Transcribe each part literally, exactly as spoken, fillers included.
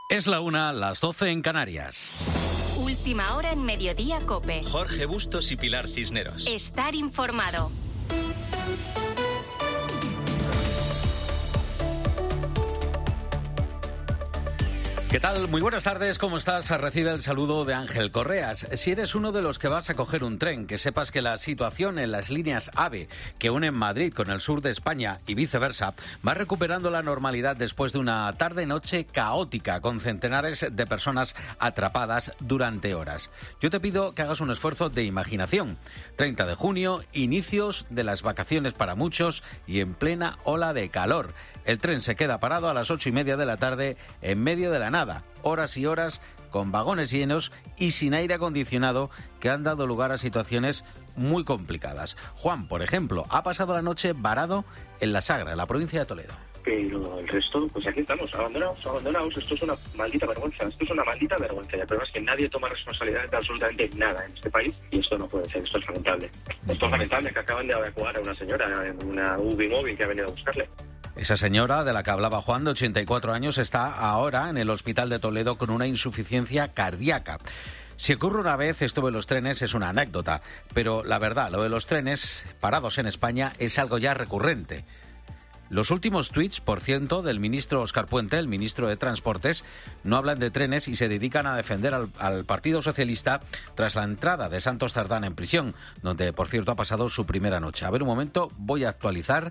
Es la una, las doce en Canarias. Última hora en Mediodía COPE. Jorge Bustos y Pilar Cisneros. Estar informado. ¿Qué tal? Muy buenas tardes, ¿cómo estás? Recibe el saludo de Ángel Correas. Si eres uno de los que vas a coger un tren, que sepas que la situación en las líneas AVE que unen Madrid con el sur de España y viceversa va recuperando la normalidad después de una tarde-noche caótica con centenares de personas atrapadas durante horas. Yo te pido que hagas un esfuerzo de imaginación. treinta de junio, inicios de las vacaciones para muchos y en plena ola de calor. El tren se queda parado a las ocho y media de la tarde en medio de la nada, horas y horas con vagones llenos y sin aire acondicionado que han dado lugar a situaciones muy complicadas. Juan, por ejemplo, ha pasado la noche varado en La Sagra, en la provincia de Toledo. Pero el resto, pues aquí estamos, abandonados, abandonados. Esto es una maldita vergüenza, esto es una maldita vergüenza. Y el problema es que nadie toma responsabilidad de absolutamente nada en este país y esto no puede ser, esto es lamentable. Esto es lamentable que acaban de evacuar a una señora en una U B I móvil que ha venido a buscarle. Esa señora de la que hablaba Juan, de ochenta y cuatro años, está ahora en el hospital de Toledo con una insuficiencia cardíaca. Si ocurre una vez esto de los trenes es una anécdota, pero la verdad, lo de los trenes parados en España es algo ya recurrente. Los últimos tuits, por cierto, del ministro Óscar Puente, el ministro de Transportes, no hablan de trenes y se dedican a defender al, al Partido Socialista tras la entrada de Santos Cerdán en prisión, donde, por cierto, ha pasado su primera noche. A ver, un momento, voy a actualizar.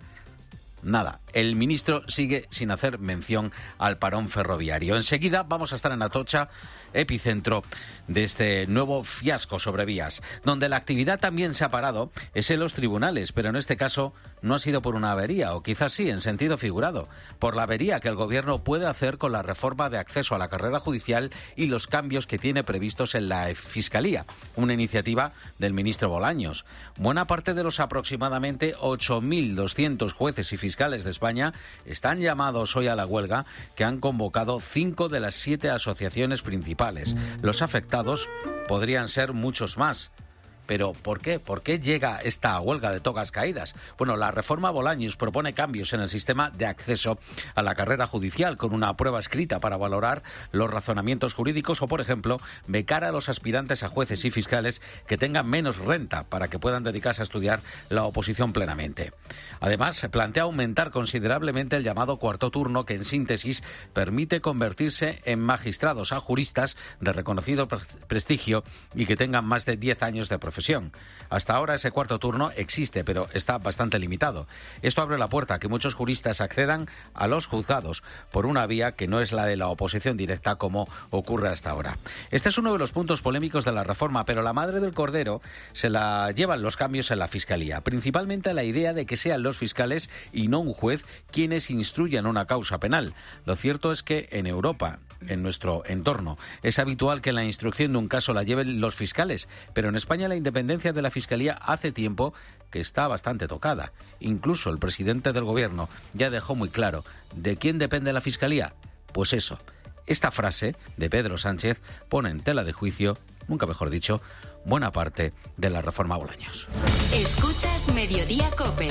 Nada, el ministro sigue sin hacer mención al parón ferroviario. Enseguida vamos a estar en Atocha, epicentro de este nuevo fiasco sobre vías. Donde la actividad también se ha parado es en los tribunales, pero en este caso no ha sido por una avería, o quizás sí, en sentido figurado, por la avería que el gobierno puede hacer con la reforma de acceso a la carrera judicial y los cambios que tiene previstos en la Fiscalía, una iniciativa del ministro Bolaños. Buena parte de los aproximadamente ocho mil doscientos jueces y fiscales de España están llamados hoy a la huelga, que han convocado cinco de las siete asociaciones principales. Los afectados podrían ser muchos más. Pero ¿por qué? ¿Por qué llega esta huelga de togas caídas? Bueno, la reforma Bolaños propone cambios en el sistema de acceso a la carrera judicial con una prueba escrita para valorar los razonamientos jurídicos o, por ejemplo, becar a los aspirantes a jueces y fiscales que tengan menos renta para que puedan dedicarse a estudiar la oposición plenamente. Además, se plantea aumentar considerablemente el llamado cuarto turno, que en síntesis permite convertirse en magistrados a juristas de reconocido prestigio y que tengan más de diez años de profesión. Hasta ahora ese cuarto turno existe, pero está bastante limitado. Esto abre la puerta a que muchos juristas accedan a los juzgados por una vía que no es la de la oposición directa, como ocurre hasta ahora. Este es uno de los puntos polémicos de la reforma, pero la madre del cordero se la llevan los cambios en la Fiscalía, principalmente la idea de que sean los fiscales y no un juez quienes instruyan una causa penal. Lo cierto es que en Europa, en nuestro entorno, es habitual que la instrucción de un caso la lleven los fiscales, pero en España la independencia de la Fiscalía hace tiempo que está bastante tocada. Incluso el presidente del gobierno ya dejó muy claro ¿de quién depende la Fiscalía? Pues eso. Esta frase de Pedro Sánchez pone en tela de juicio, nunca mejor dicho, buena parte de la reforma Bolaños. Escuchas Mediodía COPE.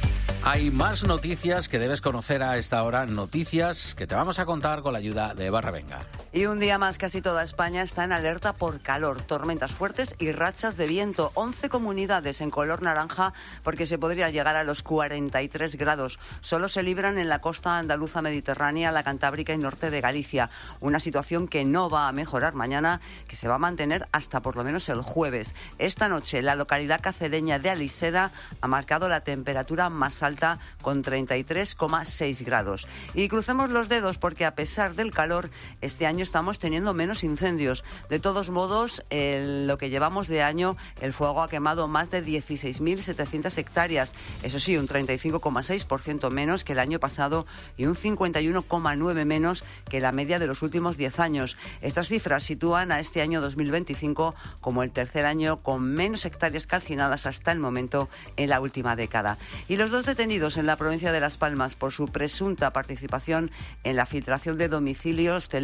Hay más noticias que debes conocer a esta hora, noticias que te vamos a contar con la ayuda de Eva Revenga. Y un día más casi toda España está en alerta por calor, tormentas fuertes y rachas de viento. once comunidades en color naranja porque se podría llegar a los cuarenta y tres grados. Solo se libran en la costa andaluza mediterránea, la Cantábrica y norte de Galicia. Una situación que no va a mejorar mañana, que se va a mantener hasta por lo menos el jueves. Esta noche la localidad cacereña de Aliseda ha marcado la temperatura más alta con treinta y tres coma seis grados. Y crucemos los dedos porque a pesar del calor, este año estamos teniendo menos incendios. De todos modos, en lo que llevamos de año, el fuego ha quemado más de dieciséis mil setecientas hectáreas. Eso sí, un treinta y cinco coma seis por ciento menos que el año pasado y un cincuenta y uno coma nueve por ciento menos que la media de los últimos diez años. Estas cifras sitúan a este año dos mil veinticinco como el tercer año con menos hectáreas calcinadas hasta el momento en la última década. Y los dos detenidos en la provincia de Las Palmas por su presunta participación en la filtración de domicilios, teléfonos,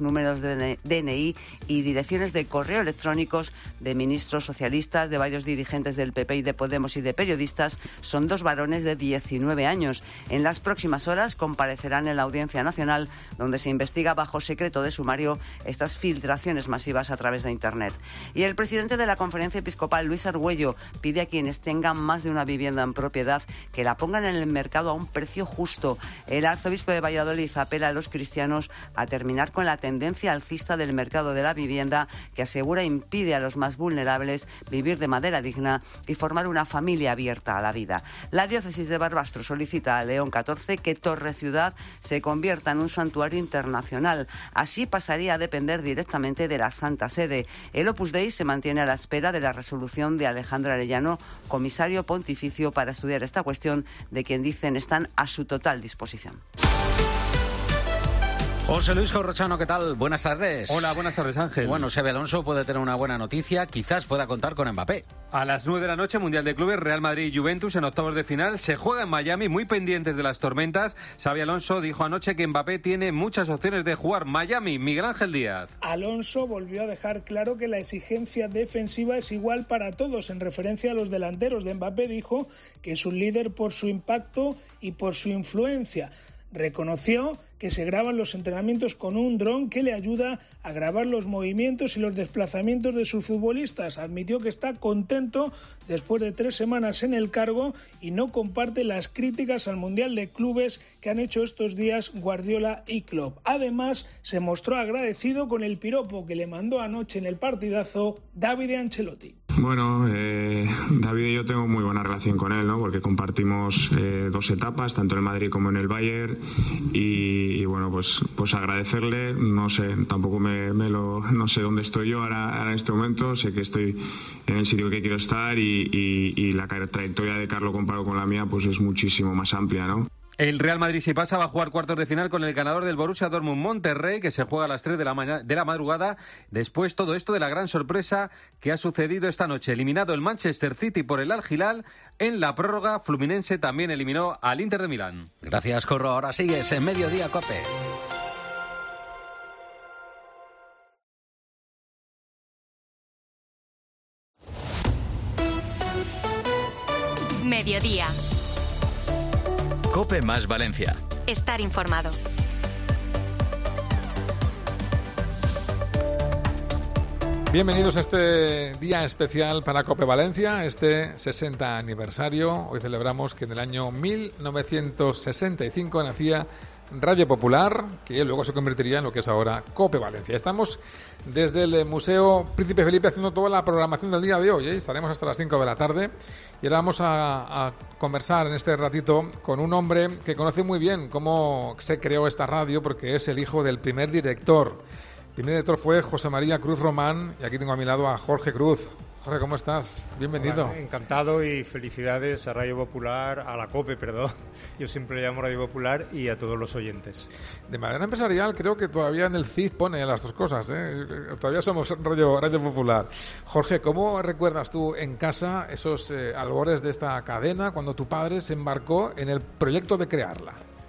números de D N I y direcciones de correo electrónicos de ministros socialistas, de varios dirigentes del P P y de Podemos y de periodistas. Son dos varones de diecinueve años. En las próximas horas comparecerán en la Audiencia Nacional, donde se investiga bajo secreto de sumario estas filtraciones masivas a través de Internet. Y el presidente de la Conferencia Episcopal, Luis Argüello, pide a quienes tengan más de una vivienda en propiedad que la pongan en el mercado a un precio justo. El arzobispo de Valladolid apela a los cristianos a terminar con la tendencia alcista del mercado de la vivienda, que asegura impide a los más vulnerables vivir de manera digna y formar una familia abierta a la vida. La diócesis de Barbastro solicita a León catorce que Torre Ciudad se convierta en un santuario internacional. Así pasaría a depender directamente de la Santa Sede. El Opus Dei se mantiene a la espera de la resolución de Alejandro Arellano, comisario pontificio para estudiar esta cuestión, de quien dicen están a su total disposición. José Luis Corrochano, ¿qué tal? Buenas tardes. Hola, buenas tardes, Ángel. Bueno, Xabi Alonso puede tener una buena noticia, quizás pueda contar con Mbappé. A las nueve de la noche, Mundial de Clubes, Real Madrid y Juventus en octavos de final. Se juega en Miami, muy pendientes de las tormentas. Xabi Alonso dijo anoche que Mbappé tiene muchas opciones de jugar. Miami, Miguel Ángel Díaz. Alonso volvió a dejar claro que la exigencia defensiva es igual para todos. En referencia a los delanteros de Mbappé, dijo que es un líder por su impacto y por su influencia. Reconoció que se graban los entrenamientos con un dron que le ayuda a grabar los movimientos y los desplazamientos de sus futbolistas. Admitió que está contento después de tres semanas en el cargo y no comparte las críticas al Mundial de Clubes que han hecho estos días Guardiola y Klopp. Además, se mostró agradecido con el piropo que le mandó anoche en el partidazo Davide Ancelotti. Bueno, eh, David y yo tengo muy buena relación con él, ¿no? Porque compartimos eh, dos etapas, tanto en el Madrid como en el Bayern, y, y bueno, pues pues agradecerle. No sé, tampoco me, me lo, no sé dónde estoy yo ahora, ahora en este momento. Sé que estoy en el sitio que quiero estar y, y, y la trayectoria de Carlo comparado con la mía, pues es muchísimo más amplia, ¿no? El Real Madrid, si pasa, va a jugar cuartos de final con el ganador del Borussia Dortmund Monterrey, que se juega a las tres de la mañana, de la madrugada. Después, todo esto de la gran sorpresa que ha sucedido esta noche. Eliminado el Manchester City por el Al Hilal. En la prórroga, Fluminense también eliminó al Inter de Milán. Gracias, Corro. Ahora sigues en Mediodía Cope. Mediodía. Cope más Valencia. Estar informado. Bienvenidos a este día especial para Cope Valencia, este sesenta aniversario. Hoy celebramos que en el año mil novecientos sesenta y cinco nacía Radio Popular, que luego se convertiría en lo que es ahora Cope Valencia. Estamos desde el Museo Príncipe Felipe haciendo toda la programación del día de hoy, ¿eh? Estaremos hasta las cinco de la tarde y ahora vamos a, a conversar en este ratito con un hombre que conoce muy bien cómo se creó esta radio, porque es el hijo del primer director. El primer director fue José María Cruz Román y aquí tengo a mi lado a Jorge Cruz. Jorge, ¿cómo estás? Bienvenido. Hola, encantado y felicidades a Radio Popular, a la COPE, perdón. Yo siempre le llamo Radio Popular, y a todos los oyentes. De manera empresarial, creo que todavía en el C I F pone las dos cosas, ¿eh? Todavía somos Radio, Radio Popular. Jorge, ¿cómo recuerdas tú en casa esos eh, albores de esta cadena cuando tu padre se embarcó en el proyecto de crearla?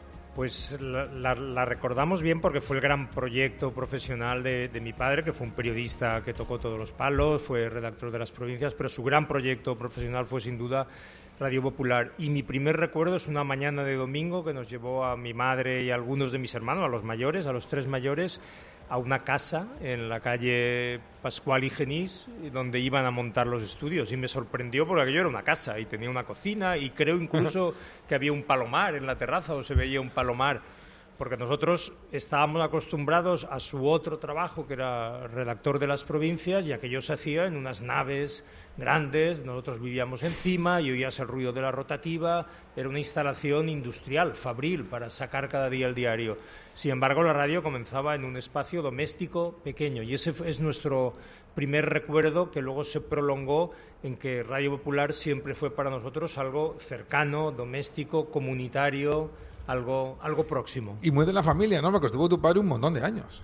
Pues la, la, la recordamos bien porque fue el gran proyecto profesional de, de mi padre, que fue un periodista que tocó todos los palos, fue redactor de Las Provincias, pero su gran proyecto profesional fue sin duda Radio Popular. Y mi primer recuerdo es una mañana de domingo que nos llevó a mi madre y a algunos de mis hermanos, a los mayores, a los tres mayores, a una casa en la calle Pascual y Genís, donde iban a montar los estudios, y me sorprendió porque aquello era una casa y tenía una cocina, y creo incluso que había un palomar en la terraza, o se veía un palomar, porque nosotros estábamos acostumbrados a su otro trabajo, que era redactor de Las Provincias, y aquello se hacía en unas naves grandes, nosotros vivíamos encima y oías el ruido de la rotativa, era una instalación industrial, fabril, para sacar cada día el diario. Sin embargo, la radio comenzaba en un espacio doméstico pequeño, y ese es nuestro primer recuerdo, que luego se prolongó en que Radio Popular siempre fue para nosotros algo cercano, doméstico, comunitario, algo, algo próximo. Y muy de la familia, ¿no? Porque estuvo tu padre un montón de años.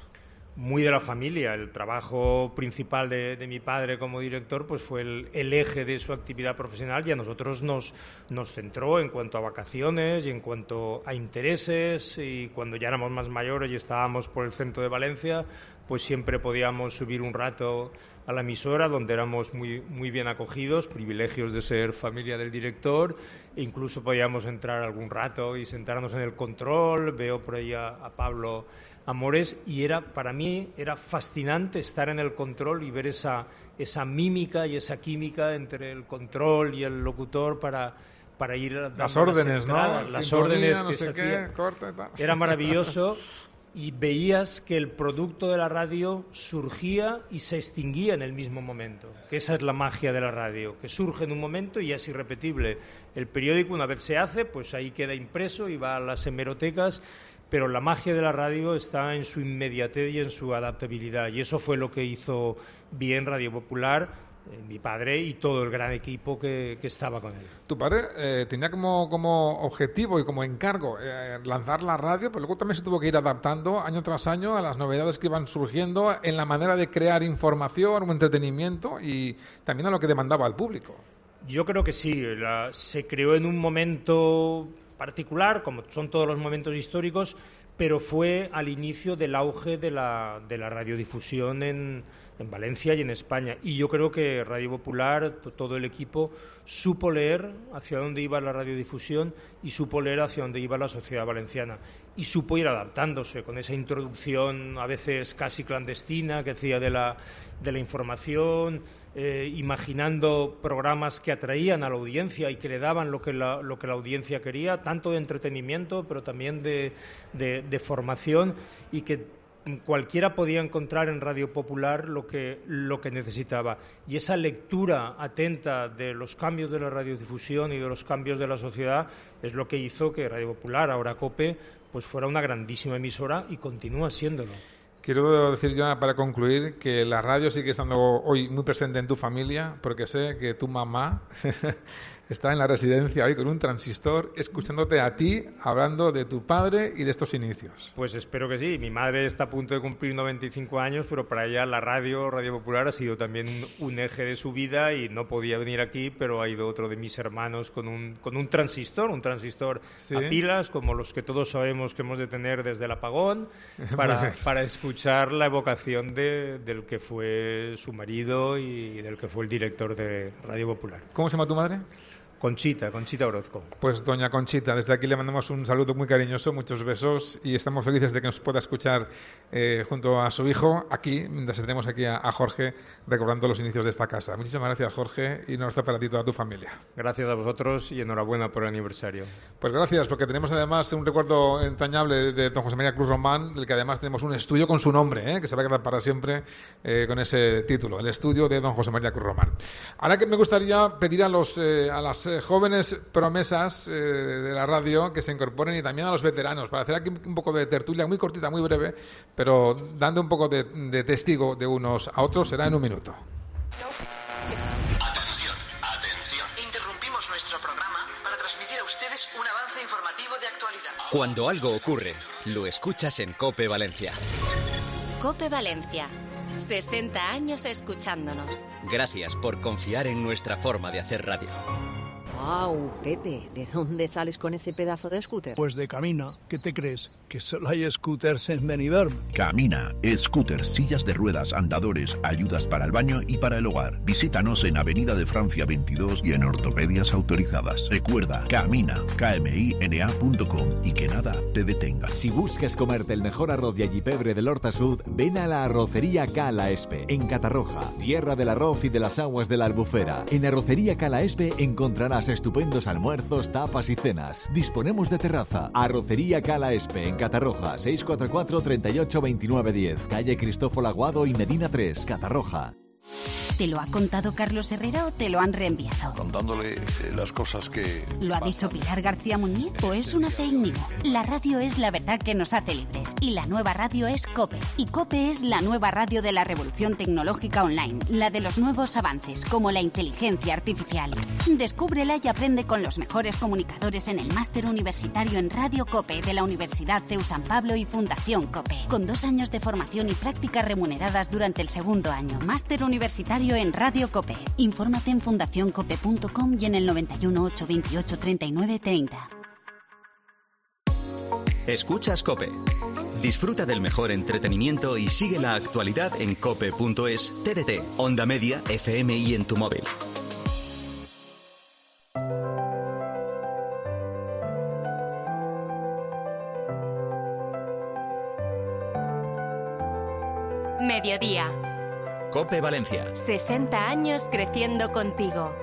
muy de la familia. El trabajo principal de, de mi padre como director pues fue el, el eje de su actividad profesional, y a nosotros nos, nos centró en cuanto a vacaciones y en cuanto a intereses, y cuando ya éramos más mayores y estábamos por el centro de Valencia, pues siempre podíamos subir un rato a la emisora, donde éramos muy, muy bien acogidos, privilegios de ser familia del director, e incluso podíamos entrar algún rato y sentarnos en el control. Veo por ahí a, a Pablo Amores, y era, para mí era fascinante estar en el control y ver esa, esa mímica y esa química entre el control y el locutor para, para ir dando las órdenes, entradas, ¿no? las Sintonía, órdenes no que sé se qué, hacían. corta y tal. Era maravilloso. Y veías que el producto de la radio surgía y se extinguía en el mismo momento, que esa es la magia de la radio, que surge en un momento y es irrepetible. El periódico, una vez se hace, pues ahí queda impreso y va a las hemerotecas, pero la magia de la radio está en su inmediatez y en su adaptabilidad, y eso fue lo que hizo bien Radio Popular, eh, mi padre y todo el gran equipo que, que estaba con él. Tu padre eh, tenía como, como objetivo y como encargo eh, lanzar la radio, pero luego también se tuvo que ir adaptando año tras año a las novedades que iban surgiendo en la manera de crear información o entretenimiento, y también a lo que demandaba el público. Yo creo que sí, la, se creó en un momento particular, como son todos los momentos históricos, pero fue al inicio del auge de la, de la radiodifusión en, en Valencia y en España. Y yo creo que Radio Popular, todo el equipo, supo leer hacia dónde iba la radiodifusión y supo leer hacia dónde iba la sociedad valenciana. Y supo ir adaptándose con esa introducción a veces casi clandestina que hacía de la, de la información, eh, imaginando programas que atraían a la audiencia y que le daban lo que la, lo que la audiencia quería, tanto de entretenimiento, pero también de, de, de formación, y que cualquiera podía encontrar en Radio Popular lo que, lo que necesitaba. Y esa lectura atenta de los cambios de la radiodifusión y de los cambios de la sociedad es lo que hizo que Radio Popular, ahora COPE, pues fuera una grandísima emisora y continúa siéndolo. Quiero decir ya para concluir que la radio sigue estando hoy muy presente en tu familia, porque sé que tu mamá está en la residencia hoy con un transistor escuchándote a ti hablando de tu padre y de estos inicios. Pues espero que sí. Mi madre está a punto de cumplir noventa y cinco años, pero para ella la radio, Radio Popular, ha sido también un, un eje de su vida, y no podía venir aquí, pero ha ido otro de mis hermanos con un, con un transistor, un transistor ¿sí? a pilas, como los que todos sabemos que hemos de tener desde el apagón, para, para escuchar la evocación de, del que fue su marido y del que fue el director de Radio Popular. ¿Cómo se llama tu madre? Conchita, Conchita Orozco. Pues doña Conchita, desde aquí le mandamos un saludo muy cariñoso, muchos besos, y estamos felices de que nos pueda escuchar eh, junto a su hijo aquí, mientras tenemos aquí a, a Jorge recordando los inicios de esta casa. Muchísimas gracias, Jorge, y un abrazo para ti y toda tu familia. Gracias a vosotros y enhorabuena por el aniversario. Pues gracias, porque tenemos además un recuerdo entrañable de don José María Cruz Román, del que además tenemos un estudio con su nombre, ¿eh? que se va a quedar para siempre eh, con ese título, el estudio de don José María Cruz Román. Ahora que me gustaría pedir a, los, eh, a las jóvenes promesas eh, de la radio que se incorporen, y también a los veteranos, para hacer aquí un poco de tertulia muy cortita, muy breve, pero dando un poco de, de testigo de unos a otros. Será en un minuto. Atención, atención. Interrumpimos nuestro programa para transmitir a ustedes un avance informativo de actualidad. Cuando algo ocurre, lo escuchas en COPE Valencia. COPE Valencia. sesenta años escuchándonos. Gracias por confiar en nuestra forma de hacer radio. Wow, Pepe, ¿de dónde sales con ese pedazo de scooter? Pues de Camina. ¿Qué te crees? ¿Que solo hay scooters en Benidorm? Camina, scooters, sillas de ruedas, andadores, ayudas para el baño y para el hogar. Visítanos en Avenida de Francia veintidós y en ortopedias autorizadas. Recuerda, Camina, K M I N A punto com, y que nada te detenga. Si buscas comerte el mejor arroz de Allipebre del Horta Sud, ven a la arrocería Cala Espe, en Catarroja, tierra del arroz y de las aguas de la Albufera. En Arrocería Cala Espe encontrarás estupendos almuerzos, tapas y cenas. Disponemos de terraza. Arrocería Cala Espe, en Catarroja, seis cuatro cuatro, treinta y ocho, veintinueve diez. Calle Cristóforo Aguado y Medina tres, Catarroja. ¿Te lo ha contado Carlos Herrera o te lo han reenviado? Contándole eh, las cosas que... ¿Lo ha dicho Pilar García Muñiz o es una fake news? La radio es la verdad que nos hace libres y la nueva radio es COPE. Y COPE es la nueva radio de la revolución tecnológica online, la de los nuevos avances como la inteligencia artificial. Descúbrela y aprende con los mejores comunicadores en el máster universitario en Radio COPE de la Universidad C E U San Pablo y Fundación COPE, con dos años de formación y prácticas remuneradas durante el segundo año. Máster universitario en Radio COPE. Infórmate en fundación cope punto com y en el noventa y uno, ochocientos veintiocho, treinta y nueve, treinta. Escuchas COPE. Disfruta del mejor entretenimiento y sigue la actualidad en cope punto es, T D T, Onda Media, F M y en tu móvil. Mediodía. COPE Valencia. sesenta años creciendo contigo.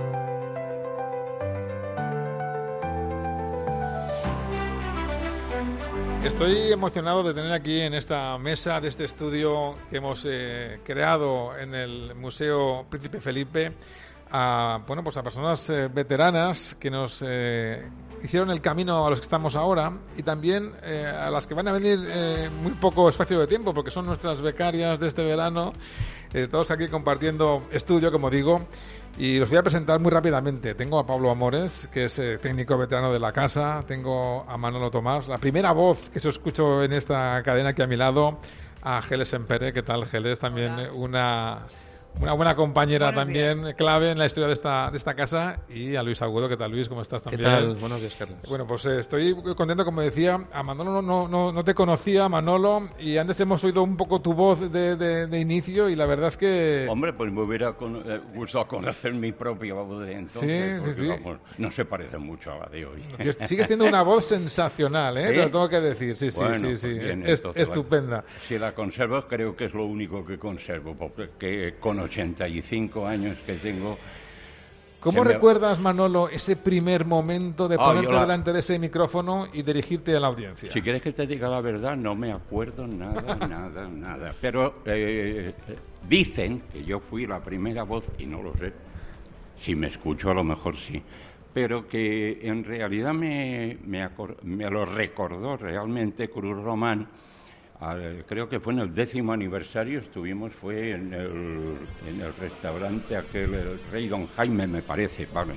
Estoy emocionado de tener aquí en esta mesa de este estudio que hemos eh, creado en el Museo Príncipe Felipe a, bueno, pues a personas eh, veteranas que nos eh, hicieron el camino a los que estamos ahora y también eh, a las que van a venir eh, muy poco espacio de tiempo porque son nuestras becarias de este verano, eh, todos aquí compartiendo estudio, como digo. Y los voy a presentar muy rápidamente. Tengo a Pablo Amores, que es eh, técnico veterano de la casa. Tengo a Manolo Tomás, la primera voz que se escucho en esta cadena aquí a mi lado. A Geles Empere. ¿Qué tal, Geles? También Hola. una... Una buena compañera Buenos también, días. Clave en la historia de esta, de esta casa. Y a Luis Agudo. ¿Qué tal, Luis? ¿Cómo estás también? ¿Qué tal? Buenos días, Carlos. Bueno, pues eh, estoy contento, como decía. A Manolo no, no, no te conocía, Manolo, y antes hemos oído un poco tu voz de, de, de inicio y la verdad es que... Hombre, pues me hubiera con, eh, gustado conocer mi propia voz de entonces. Sí, sí, sí. Vamos, no se parece mucho a la de hoy. Sigues teniendo una voz sensacional, ¿eh? ¿Sí? Te lo tengo que decir. Sí, sí, bueno, sí, sí. Pues bien, es, entonces, estupenda. Si la conservo, creo que es lo único que conservo, porque con ochenta y cinco años que tengo... ¿Cómo recuerdas, me... Manolo, ese primer momento de oh, ponerte la... delante de ese micrófono y dirigirte a la audiencia? Si quieres que te diga la verdad, no me acuerdo nada, nada, nada. Pero eh, dicen que yo fui la primera voz, y no lo sé. Si me escucho, a lo mejor sí. Pero que en realidad me, me, acor... me lo recordó realmente Cruz Román. Al, creo que fue en el décimo aniversario, estuvimos, fue en el, en el restaurante aquel, el Rey Don Jaime, me parece, ¿vale?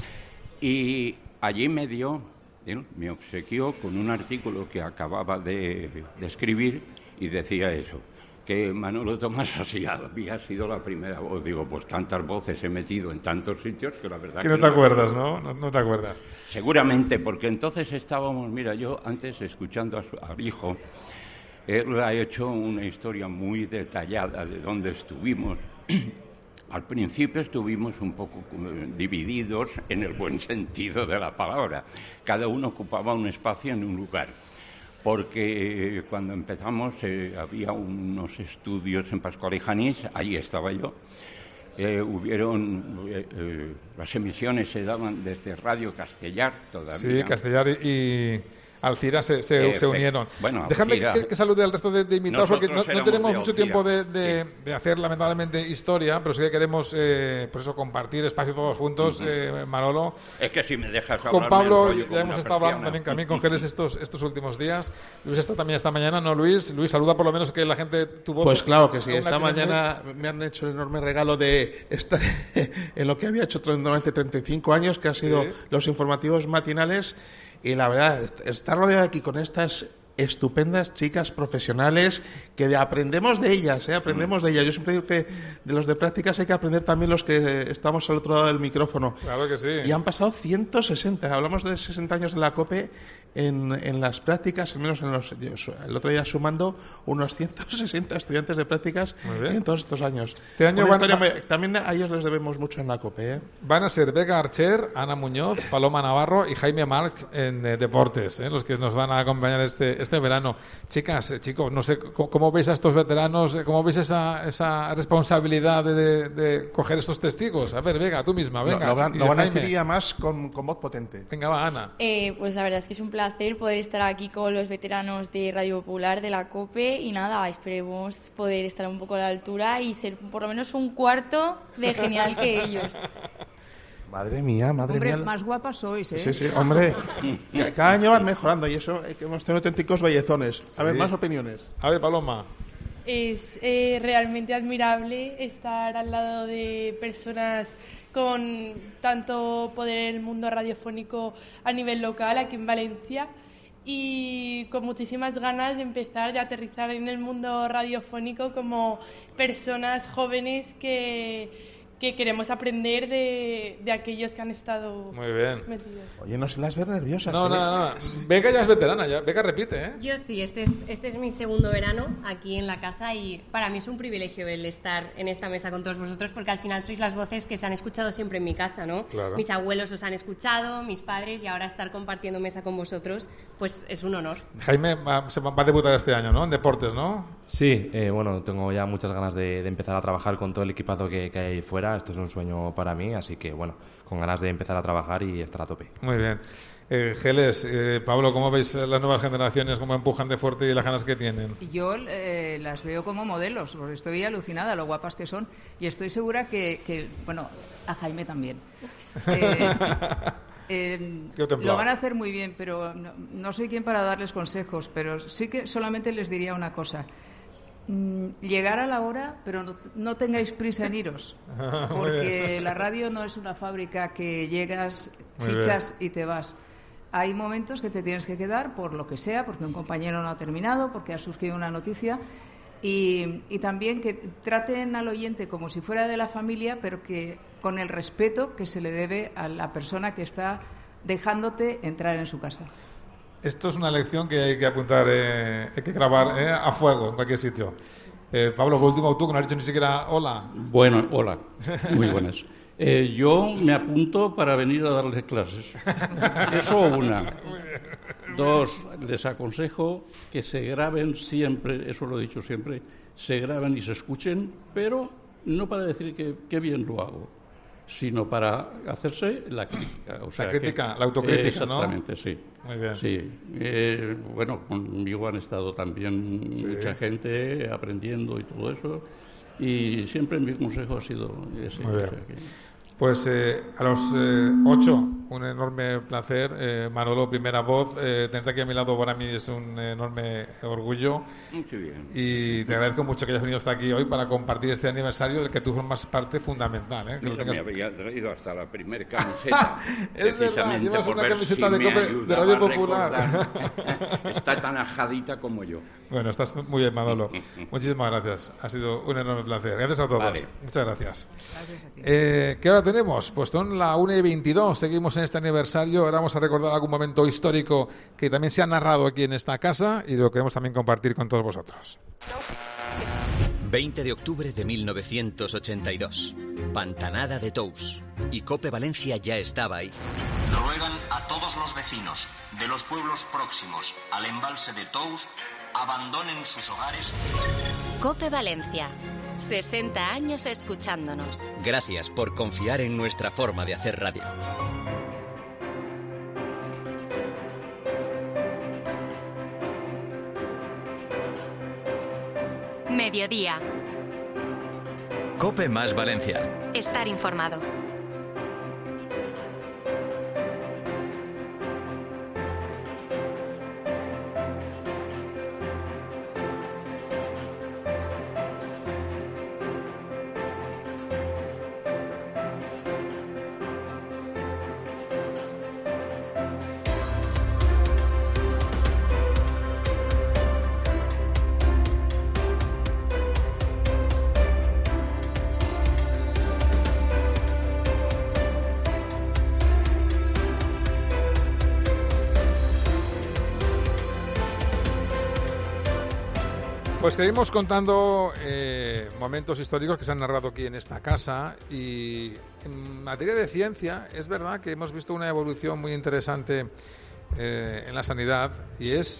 Y allí me dio, ¿eh? me obsequió con un artículo que acababa de, de escribir y decía eso, que Manolo Tomás así había sido la primera voz. Digo, pues tantas voces he metido en tantos sitios que la verdad que... Que no te acuerdas, ¿no? ¿no? No te acuerdas. Seguramente, porque entonces estábamos, mira, yo antes escuchando a su, al hijo... Él ha hecho una historia muy detallada de dónde estuvimos. Al principio estuvimos un poco divididos en el buen sentido de la palabra. Cada uno ocupaba un espacio en un lugar. Porque cuando empezamos eh, había unos estudios en Pascual y Janís, ahí estaba yo. Eh, hubieron eh, eh, las emisiones se daban desde Radio Castellar todavía. Sí, Castellar y... Alcira se, se, se unieron. Bueno, Déjame Alcira, que, que salude al resto de, de invitados porque no, no tenemos mucho Alcira. tiempo de, de, sí. de hacer lamentablemente historia, pero sí que queremos eh, por eso compartir espacio todos juntos, uh-huh. eh, Manolo. Es que si me dejas hablar con Pablo ya hemos estado hablando también, también con Geles estos, estos últimos días. Luis está también esta mañana, ¿no, Luis? Luis, saluda por lo menos que la gente tu voz. Pues claro que sí, esta mañana muy... me han hecho el enorme regalo de estar en lo que había hecho durante treinta y cinco años, que ha sido sí. los informativos matinales. Y la verdad, estar rodeado aquí con estas estupendas chicas profesionales que de, aprendemos de ellas, ¿eh? aprendemos de ellas. Yo siempre digo que de los de prácticas hay que aprender también los que estamos al otro lado del micrófono. Claro que sí. Y han pasado ciento sesenta, hablamos de sesenta años de la COPE en, en las prácticas, al menos en los, el otro día sumando unos ciento sesenta estudiantes de prácticas en todos estos años. Este año van, historia, va, también a ellos les debemos mucho en la COPE. ¿eh? Van a ser Vega Archer, Ana Muñoz, Paloma Navarro y Jaime Marc en eh, Deportes, ¿eh? los que nos van a acompañar este este verano. Chicas, eh, chicos, no sé cómo, cómo veis a estos veteranos, cómo veis esa, esa responsabilidad de, de, de coger estos testigos. A ver, venga, tú misma, venga. Lo, lo, y lo van a Jaime. decir ya más con, con voz potente. Venga, va, Ana. Eh, pues la verdad es que es un placer poder estar aquí con los veteranos de Radio Popular, de la COPE, y nada, esperemos poder estar un poco a la altura y ser por lo menos un cuarto de genial que ellos. Madre mía, madre hombre, mía. más guapas sois, ¿eh? Sí, sí, hombre. Cada año van mejorando y eso, eh, que hemos tenido auténticos bellezones. A ver, Sí. más opiniones. A ver, Paloma. Es eh, realmente admirable estar al lado de personas con tanto poder en el mundo radiofónico a nivel local aquí en Valencia y con muchísimas ganas de empezar, de aterrizar en el mundo radiofónico como personas jóvenes que... que queremos aprender de, de aquellos que han estado Muy bien. metidos. Oye, no se las ve nerviosas. No, ¿eh? no, no. Beca ya es veterana, ya. Beca repite, ¿eh? Yo sí, este es, este es mi segundo verano aquí en la casa y para mí es un privilegio el estar en esta mesa con todos vosotros porque al final sois las voces que se han escuchado siempre en mi casa, ¿no? Claro. Mis abuelos os han escuchado, mis padres, y ahora estar compartiendo mesa con vosotros, pues es un honor. Jaime va, se va va a debutar este año, ¿no? En deportes, ¿no? Sí, eh, bueno, tengo ya muchas ganas de, de empezar a trabajar con todo el equipazo que, que hay ahí fuera. Esto es un sueño para mí, así que bueno, con ganas de empezar a trabajar y estar a tope. Muy bien. Eh, Geles, eh, Pablo, ¿cómo veis las nuevas generaciones? ¿Cómo empujan de fuerte y las ganas que tienen? Yo eh, las veo como modelos, porque estoy alucinada lo guapas que son y estoy segura que, que bueno, a Jaime también. Eh, eh, lo van a hacer muy bien, pero no, no soy quien para darles consejos, pero sí que solamente les diría una cosa. Mm, llegar a la hora, pero no, no tengáis prisa en iros, porque la radio no es una fábrica que llegas, Muy fichas y te vas. Hay momentos que te tienes que quedar por lo que sea, porque un compañero no ha terminado, porque ha surgido una noticia, y, y también que traten al oyente como si fuera de la familia, pero que con el respeto que se le debe a la persona que está dejándote entrar en su casa. Esto es una lección que hay que apuntar, eh, hay que grabar eh, a fuego en cualquier sitio. Eh, Pablo, por último, tú que no has dicho ni siquiera hola. Bueno, hola, muy buenas. Eh, yo me apunto para venir a darles clases. Eso una. Dos, les aconsejo que se graben siempre, eso lo he dicho siempre, se graben y se escuchen, pero no para decir que, que bien lo hago, sino para hacerse la crítica. O sea la crítica, que, la autocrítica, eh, exactamente, ¿no? sí. Muy bien. Sí. Eh, bueno, conmigo han estado también Sí. mucha gente aprendiendo y todo eso, y siempre mi consejo ha sido ese. Muy bien. O sea que- Pues eh, a los eh, ocho, un enorme placer. Eh, Manolo, primera voz. Eh, tenerte aquí a mi lado para mí es un enorme orgullo. Muy bien. Y te agradezco mucho que hayas venido hasta aquí hoy para compartir este aniversario del que tú formas parte fundamental. ¿eh? Que lo Mira, tengas- me había traído hasta la primera camiseta. Es verdad, precisamente llevas por una ver camiseta si de me Cope- de ayudaba Radio a Popular. recordar. Está tan ajadita como yo. Bueno, estás muy bien, Manolo. Muchísimas gracias. Ha sido un enorme placer. Gracias a todos. Vale. Muchas gracias. Gracias a ti. Eh, ¿Qué hora tenemos? Pues son la una y veintidós. Seguimos en este aniversario. Ahora vamos a recordar algún momento histórico que también se ha narrado aquí en esta casa y lo queremos también compartir con todos vosotros. veinte de octubre de mil novecientos ochenta y dos. Pantanada de Tous. Y Cope Valencia ya estaba ahí. Ruegan a todos los vecinos de los pueblos próximos al embalse de Tous abandonen sus hogares. Cope Valencia. sesenta años escuchándonos. Gracias por confiar en nuestra forma de hacer radio. Mediodía. Cope más Valencia. Estar informado. Pues seguimos contando eh, momentos históricos que se han narrado aquí en esta casa y en materia de ciencia es verdad que hemos visto una evolución muy interesante eh, en la sanidad y es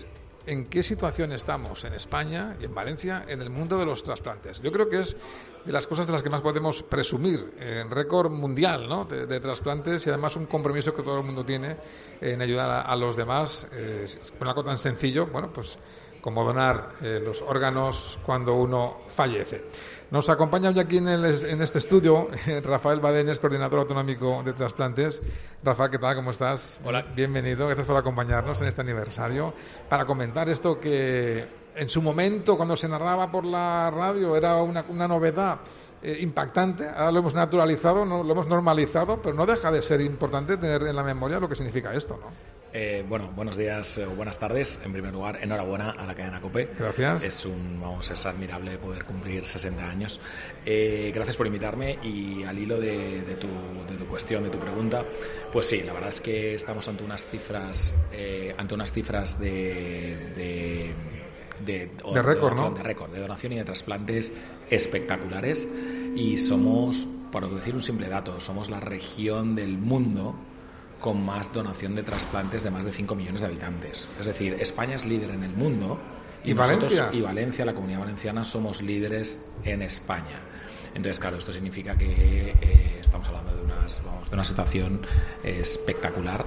en qué situación estamos en España y en Valencia en el mundo de los trasplantes. Yo creo que es de las cosas de las que más podemos presumir, en récord mundial, ¿no?, de, de trasplantes, y además un compromiso que todo el mundo tiene en ayudar a, a los demás, eh, con algo tan sencillo, bueno, pues como donar eh, los órganos cuando uno fallece. Nos acompaña hoy aquí en, el, en este estudio Rafael Badenes, coordinador autonómico de trasplantes. Rafa, ¿qué tal? ¿Cómo estás? Hola. Bienvenido, gracias por acompañarnos en este aniversario para comentar esto que en su momento, cuando se narraba por la radio, era una, una novedad eh, impactante. Ahora lo hemos naturalizado, no, lo hemos normalizado, pero no deja de ser importante tener en la memoria lo que significa esto, ¿no? Eh, bueno, buenos días o eh, buenas tardes. En primer lugar, enhorabuena a la cadena COPE. Gracias. Es un, vamos, es admirable poder cumplir sesenta años. Eh, gracias por invitarme, y al hilo de, de, tu, de tu cuestión, de tu pregunta, pues sí, la verdad es que estamos ante unas cifras, eh, ante unas cifras de, de de, de récord, de, ¿no? de récord, de donación y de trasplantes espectaculares, y somos, por decir un simple dato, somos la región del mundo con más donación de trasplantes de más de cinco millones de habitantes. Es decir, España es líder en el mundo, y, ¿Y nosotros Valencia? y Valencia, la Comunidad Valenciana, somos líderes en España. Entonces, claro, esto significa que eh, estamos hablando de, unas, vamos, de una situación eh, espectacular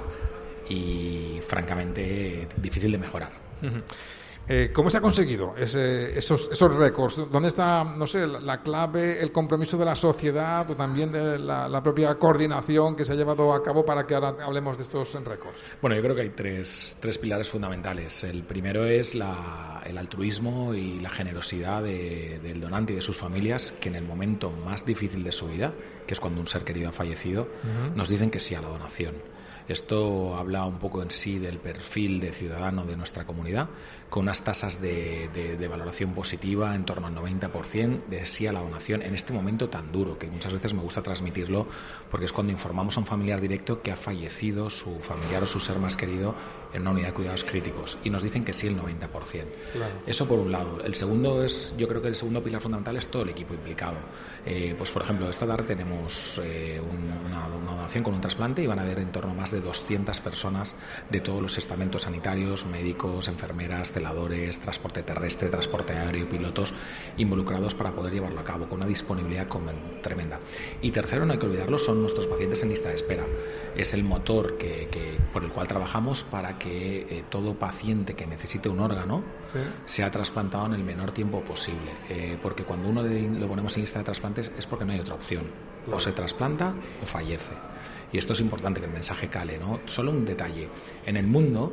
y francamente difícil de mejorar. Uh-huh. Eh, ¿Cómo se ha conseguido ese, esos, esos récords? ¿Dónde está, no sé, la, la clave, el compromiso de la sociedad o también de la, la propia coordinación que se ha llevado a cabo para que ahora hablemos de estos récords? Bueno, yo creo que hay tres, tres pilares fundamentales. El primero es la, el altruismo y la generosidad de, del donante y de sus familias, que en el momento más difícil de su vida, que es cuando un ser querido ha fallecido, uh-huh. nos dicen que sí a la donación. Esto habla un poco en sí del perfil de ciudadano de nuestra comunidad, con unas tasas de, de, de valoración positiva en torno al noventa por ciento de sí a la donación en este momento tan duro, que muchas veces me gusta transmitirlo, porque es cuando informamos a un familiar directo que ha fallecido su familiar o su ser más querido en una unidad de cuidados críticos, y nos dicen que sí el noventa por ciento. Claro. Eso por un lado. El segundo es, yo creo que el segundo pilar fundamental es todo el equipo implicado. Eh, pues por ejemplo, esta tarde tenemos eh, un, una, una donación con un trasplante, y van a haber en torno a más de doscientas personas de todos los estamentos sanitarios, médicos, enfermeras, celadores, transporte terrestre, transporte aéreo, pilotos involucrados para poder llevarlo a cabo con una disponibilidad tremenda. Y tercero, no hay que olvidarlo, son nuestros pacientes en lista de espera. Es el motor que, que, por el cual trabajamos para que eh, todo paciente que necesite un órgano ¿Sí? sea trasplantado en el menor tiempo posible, eh, porque cuando uno le, lo ponemos en lista de trasplantes es porque no hay otra opción. Claro. O se trasplanta o fallece. Y esto es importante que el mensaje cale, ¿no? Solo un detalle. En el mundo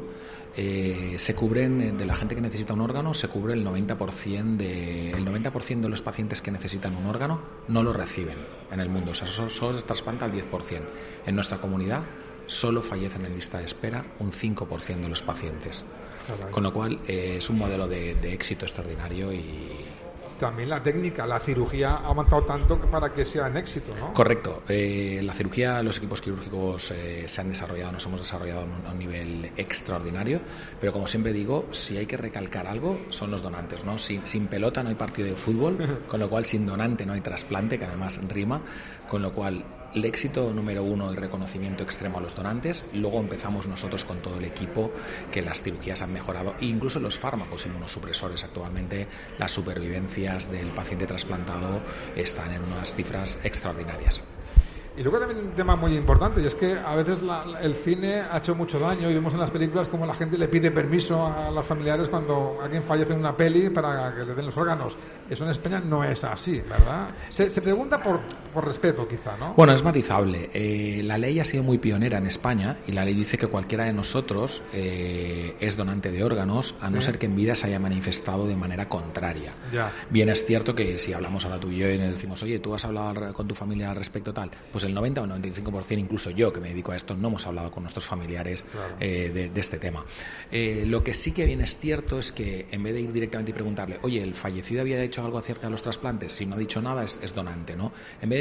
eh, se cubren, de la gente que necesita un órgano, se cubre el noventa por ciento de, el noventa por ciento de los pacientes que necesitan un órgano no lo reciben en el mundo. O sea, solo, solo se trasplanta el diez por ciento. En nuestra comunidad solo fallecen en lista de espera un cinco por ciento de los pacientes. Caray. Con lo cual eh, es un modelo de, de éxito extraordinario. Y también la técnica, la cirugía ha avanzado tanto para que sea un éxito, ¿no? Correcto. Eh, la cirugía, los equipos quirúrgicos eh, se han desarrollado, nos hemos desarrollado a un, a un nivel extraordinario, pero como siempre digo, si hay que recalcar algo, son los donantes, ¿no? Sin, sin pelota no hay partido de fútbol, con lo cual sin donante no hay trasplante, que además rima, con lo cual el éxito número uno, el reconocimiento extremo a los donantes. Luego empezamos nosotros con todo el equipo, que las cirugías han mejorado, e incluso los fármacos inmunosupresores. Actualmente las supervivencias del paciente trasplantado están en unas cifras extraordinarias. Y luego también un tema muy importante, y es que a veces la, la, el cine ha hecho mucho daño, y vemos en las películas como la gente le pide permiso a los familiares cuando alguien fallece en una peli para que le den los órganos. Eso en España no es así, ¿verdad? Se, se pregunta por, por respeto, quizá, ¿no? Bueno, es matizable. Eh, la ley ha sido muy pionera en España, y la ley dice que cualquiera de nosotros eh, es donante de órganos, a sí. no ser que en vida se haya manifestado de manera contraria. Ya. Bien, es cierto que si hablamos ahora tú y yo y nos decimos, oye, ¿tú has hablado con tu familia al respecto tal? Pues el noventa o el noventa y cinco por ciento, incluso yo que me dedico a esto, no hemos hablado con nuestros familiares claro. eh, de, de este tema. Eh, lo que sí que bien es cierto es que en vez de ir directamente y preguntarle, oye, ¿el fallecido había hecho algo acerca de los trasplantes? Si no ha dicho nada, es, es donante, ¿no? En vez de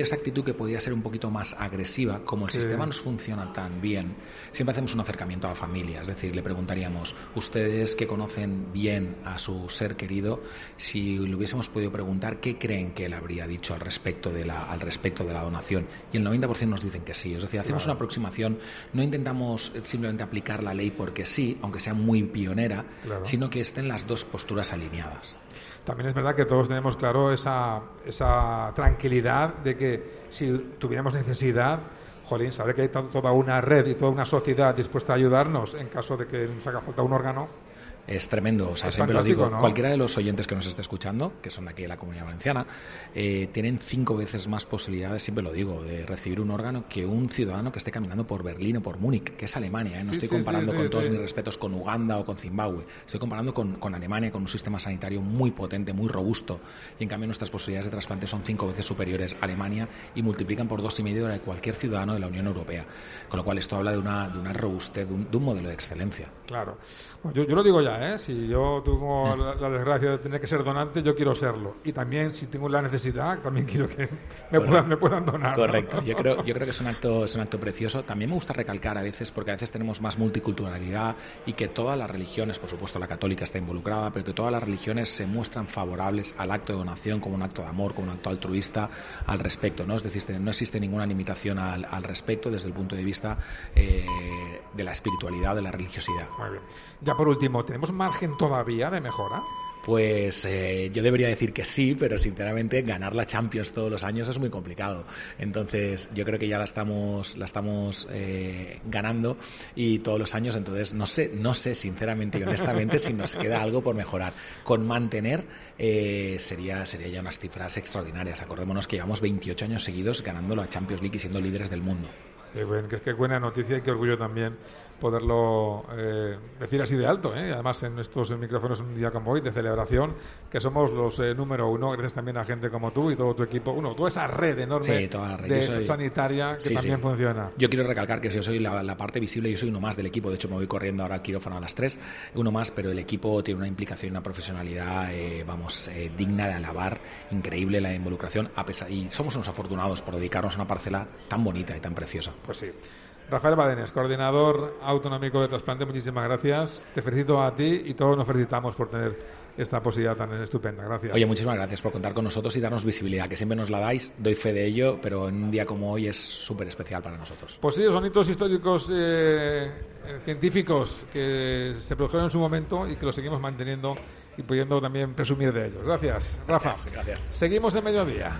esa actitud que podía ser un poquito más agresiva, como el Sí. sistema nos funciona tan bien, siempre hacemos un acercamiento a la familia, es decir, le preguntaríamos, ustedes que conocen bien a su ser querido, si le hubiésemos podido preguntar qué creen que él habría dicho al respecto de la, al respecto de la donación, y el noventa por ciento nos dicen que sí, es decir, hacemos Claro. una aproximación, no intentamos simplemente aplicar la ley porque sí, aunque sea muy pionera, Claro. sino que estén las dos posturas alineadas. También es verdad que todos tenemos claro esa, esa tranquilidad de que si tuviéramos necesidad, jolín, saber que hay to- toda una red y toda una sociedad dispuesta a ayudarnos en caso de que nos haga falta un órgano. Es tremendo, o sea, Es siempre lo fantástico, digo, ¿no? cualquiera de los oyentes que nos esté escuchando, que son de aquí de la Comunidad Valenciana, eh, tienen cinco veces más posibilidades, siempre lo digo, de recibir un órgano que un ciudadano que esté caminando por Berlín o por Múnich, que es Alemania, ¿eh? No Sí, estoy sí, comparando sí, con sí, todos sí. mis respetos con Uganda o con Zimbabue, estoy comparando con, con Alemania, con un sistema sanitario muy potente, muy robusto, y en cambio nuestras posibilidades de trasplante son cinco veces superiores a Alemania y multiplican por dos y medio la de cualquier ciudadano de la Unión Europea, con lo cual esto habla de una, de una robustez, de un, de un modelo de excelencia. Claro. Bueno, yo, yo lo digo ya, ¿eh? Si yo tengo la, la desgracia de tener que ser donante, yo quiero serlo. Y también, si tengo la necesidad, también quiero que me, puedan, me puedan donar. ¿no? Correcto. Yo creo, yo creo que es un acto, es un acto precioso. También me gusta recalcar a veces, porque a veces tenemos más multiculturalidad y que todas las religiones, por supuesto la católica está involucrada, pero que todas las religiones se muestran favorables al acto de donación como un acto de amor, como un acto altruista al respecto, ¿no? Es decir, no existe ninguna limitación al, al respecto desde el punto de vista eh, de la espiritualidad, de la religiosidad. Muy bien. Ya por último, ¿tenemos margen todavía de mejora? Pues eh, yo debería decir que sí, pero sinceramente ganar la Champions todos los años es muy complicado. Entonces yo creo que ya la estamos, la estamos eh, ganando y todos los años. Entonces no sé, no sé sinceramente y honestamente si nos queda algo por mejorar. Con mantener eh, sería, sería ya unas cifras extraordinarias. Acordémonos que llevamos veintiocho años seguidos ganando la Champions League y siendo líderes del mundo. Qué, buen, qué, qué buena noticia y qué orgullo también poderlo eh, decir así de alto, ¿eh? Además en estos micrófonos un día como hoy de celebración, que somos los eh, número uno, gracias también a gente como tú y todo tu equipo, uno, toda esa red enorme sí, toda la red. de soy... sanitaria que sí, también sí. funciona. Yo quiero recalcar que yo soy la, la parte visible, yo soy uno más del equipo, de hecho me voy corriendo ahora al quirófano a las tres, uno más, pero el equipo tiene una implicación y una profesionalidad, eh, vamos, eh, digna de alabar, increíble la involucración, a pesar, y somos unos afortunados por dedicarnos a una parcela tan bonita y tan preciosa. Pues sí. Rafael Badenes, coordinador autonómico de trasplante, muchísimas gracias. Te felicito a ti y todos nos felicitamos por tener esta posibilidad tan estupenda. Gracias. Oye, muchísimas gracias por contar con nosotros y darnos visibilidad, que siempre nos la dais, doy fe de ello, pero en un día como hoy es súper especial para nosotros. Pues sí, son hitos históricos eh, científicos que se produjeron en su momento y que los seguimos manteniendo y pudiendo también presumir de ellos. Gracias, Rafa. Gracias, gracias. Seguimos en Mediodía.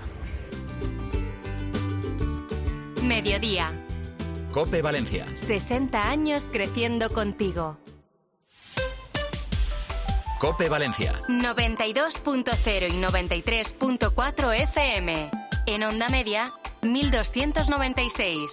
Mediodía. COPE Valencia. sesenta años creciendo contigo. COPE Valencia. noventa y dos punto cero y noventa y tres punto cuatro F M. En onda media, mil doscientos noventa y seis.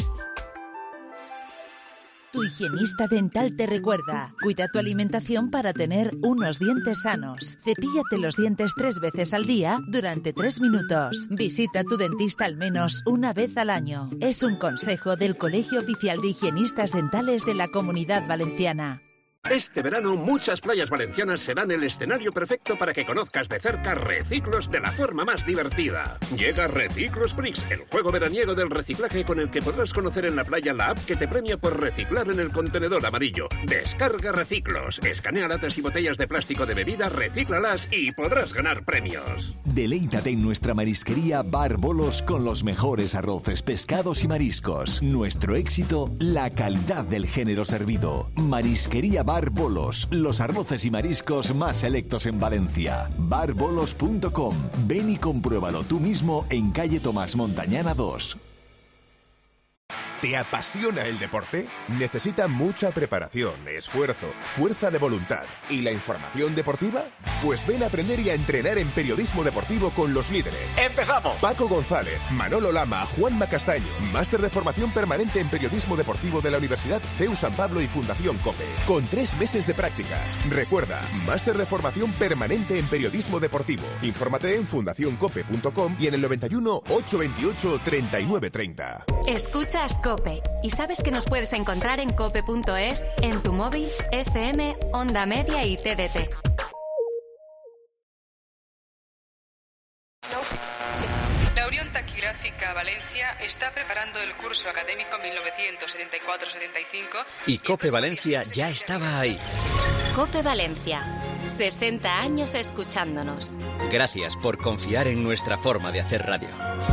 Tu higienista dental te recuerda, cuida tu alimentación para tener unos dientes sanos. Cepíllate los dientes tres veces al día durante tres minutos. Visita a tu dentista al menos una vez al año. Es un consejo del Colegio Oficial de Higienistas Dentales de la Comunidad Valenciana. Este verano, muchas playas valencianas serán el escenario perfecto para que conozcas de cerca Reciclos de la forma más divertida. Llega Reciclo Springs, el juego veraniego del reciclaje con el que podrás conocer en la playa la app que te premia por reciclar en el contenedor amarillo. Descarga Reciclos, escanea latas y botellas de plástico de bebida, recíclalas y podrás ganar premios. Deleítate en nuestra marisquería Bar Bolos con los mejores arroces, pescados y mariscos. Nuestro éxito, la calidad del género servido. Marisquería Bar Bar Bolos, los arroces y mariscos más selectos en Valencia. bar bolos punto com. Ven y compruébalo tú mismo en calle Tomás Montañana dos. ¿Te apasiona el deporte? Necesita mucha preparación, esfuerzo, fuerza de voluntad y la información deportiva. Pues ven a aprender y a entrenar en periodismo deportivo con los líderes. ¡Empezamos! Paco González, Manolo Lama, Juanma Castaño. Máster de formación permanente en periodismo deportivo de la Universidad C E U San Pablo y Fundación COPE. Con tres meses de prácticas. Recuerda, máster de formación permanente en periodismo deportivo. Infórmate en fundación cope punto com y en el noventa y uno, ochocientos veintiocho, treinta y nueve treinta. Escuchas COPE y sabes que nos puedes encontrar en cope punto es, en tu móvil, F M, Onda Media y T D T. Laurion Taquigráfica Valencia está preparando el curso académico mil novecientos setenta y cuatro setenta y cinco. Y COPE Valencia ya estaba ahí. COPE Valencia. sesenta años escuchándonos. Gracias por confiar en nuestra forma de hacer radio.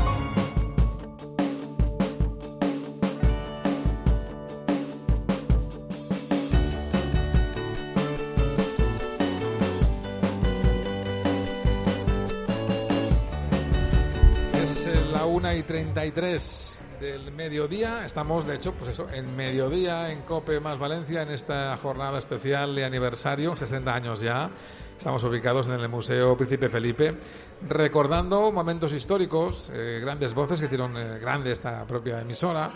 una y treinta y tres del mediodía. Estamos, de hecho, pues eso, en mediodía en COPE más Valencia, en esta jornada especial de aniversario, sesenta años ya. Estamos ubicados en el Museo Príncipe Felipe, recordando momentos históricos, eh, grandes voces que hicieron eh, grande esta propia emisora.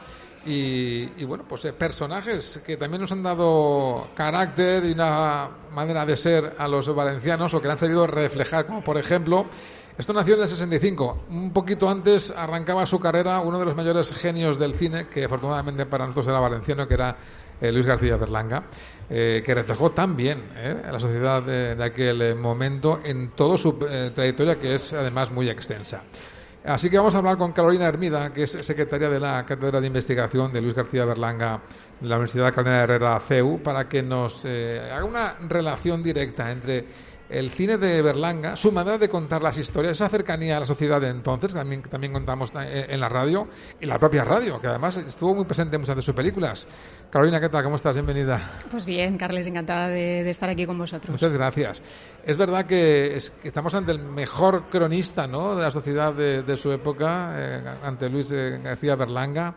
Y, y bueno, pues eh, personajes que también nos han dado carácter y una manera de ser a los valencianos, o que le han sabido reflejar, como por ejemplo, esto nació en el sesenta y cinco. Un poquito antes arrancaba su carrera uno de los mayores genios del cine, que afortunadamente para nosotros era valenciano, que era eh, Luis García Berlanga, eh, que reflejó tan bien eh, a la sociedad de, de aquel eh, momento en toda su eh, trayectoria, que es además muy extensa. Así que vamos a hablar con Carolina Hermida, que es secretaria de la Cátedra de Investigación de Luis García Berlanga de la Universidad Carolina Herrera C E U, para que nos eh, haga una relación directa entre el cine de Berlanga, su manera de contar las historias, esa cercanía a la sociedad de entonces, que también, también contamos en la radio, y la propia radio, que además estuvo muy presente en muchas de sus películas. Carolina, ¿qué tal? ¿Cómo estás? Bienvenida. Pues bien, Carles, encantada de, de estar aquí con vosotros. Muchas gracias. Es verdad que, es, que estamos ante el mejor cronista, ¿no?, de la sociedad de, de su época, eh, ante Luis eh, García Berlanga.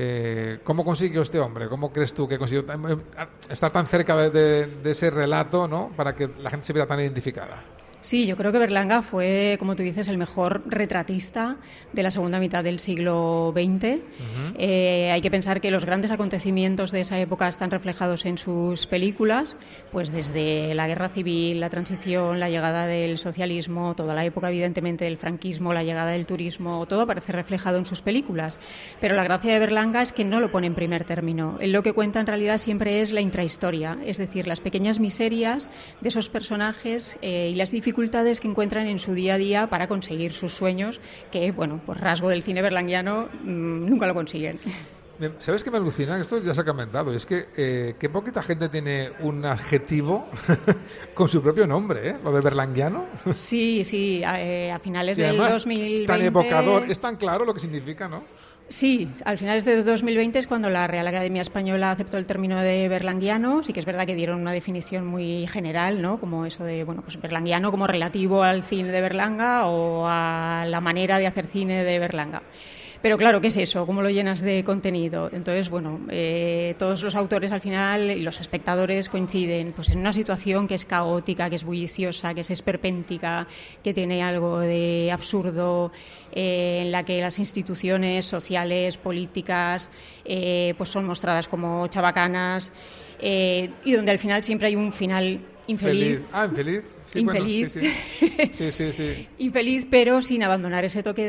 Eh, ¿Cómo consiguió este hombre? ¿Cómo crees tú que consiguió estar tan cerca de, de, de ese relato, ¿no?, para que la gente se viera tan identificada? Sí, yo creo que Berlanga fue, como tú dices, el mejor retratista de la segunda mitad del siglo veinte. Uh-huh. Eh, hay que pensar que los grandes acontecimientos de esa época están reflejados en sus películas, pues desde la guerra civil, la transición, la llegada del socialismo, toda la época evidentemente del franquismo, la llegada del turismo, todo aparece reflejado en sus películas. Pero la gracia de Berlanga es que no lo pone en primer término. Él lo que cuenta en realidad siempre es la intrahistoria, es decir, las pequeñas miserias de esos personajes eh, y las dificultades dificultades que encuentran en su día a día para conseguir sus sueños, que, bueno, pues rasgo del cine berlanguiano, mmm, nunca lo consiguen. ¿Sabes qué me alucina? Esto ya se ha comentado. Es que eh, qué poquita gente tiene un adjetivo con su propio nombre, ¿eh? Lo de berlanguiano. Sí, sí. A, a finales del dos mil veinte... Tan evocador. Es tan claro lo que significa, ¿no? Sí, al finales de dos mil veinte es cuando la Real Academia Española aceptó el término de berlanguiano. Sí que es verdad que dieron una definición muy general, ¿no?, como eso de, bueno, pues berlanguiano como relativo al cine de Berlanga o a la manera de hacer cine de Berlanga. Pero claro, ¿qué es eso? ¿Cómo lo llenas de contenido? Entonces, bueno, eh, todos los autores al final y los espectadores coinciden pues en una situación que es caótica, que es bulliciosa, que es esperpéntica, que tiene algo de absurdo, eh, en la que las instituciones sociales, políticas, eh, pues son mostradas como chabacanas, eh, y donde al final siempre hay un final infeliz. Feliz. Ah, infeliz. Sí, infeliz. Bueno, sí, sí. Sí, sí, sí. Infeliz, pero sin abandonar ese toque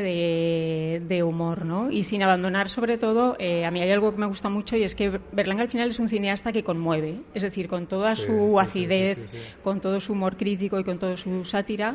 de, de humor, ¿no? Y sin abandonar, sobre todo, eh, a mí hay algo que me gusta mucho, y es que Berlanga al final es un cineasta que conmueve. Es decir, con toda sí, su sí, acidez, sí, sí, sí, sí. con todo su humor crítico y con toda su sátira,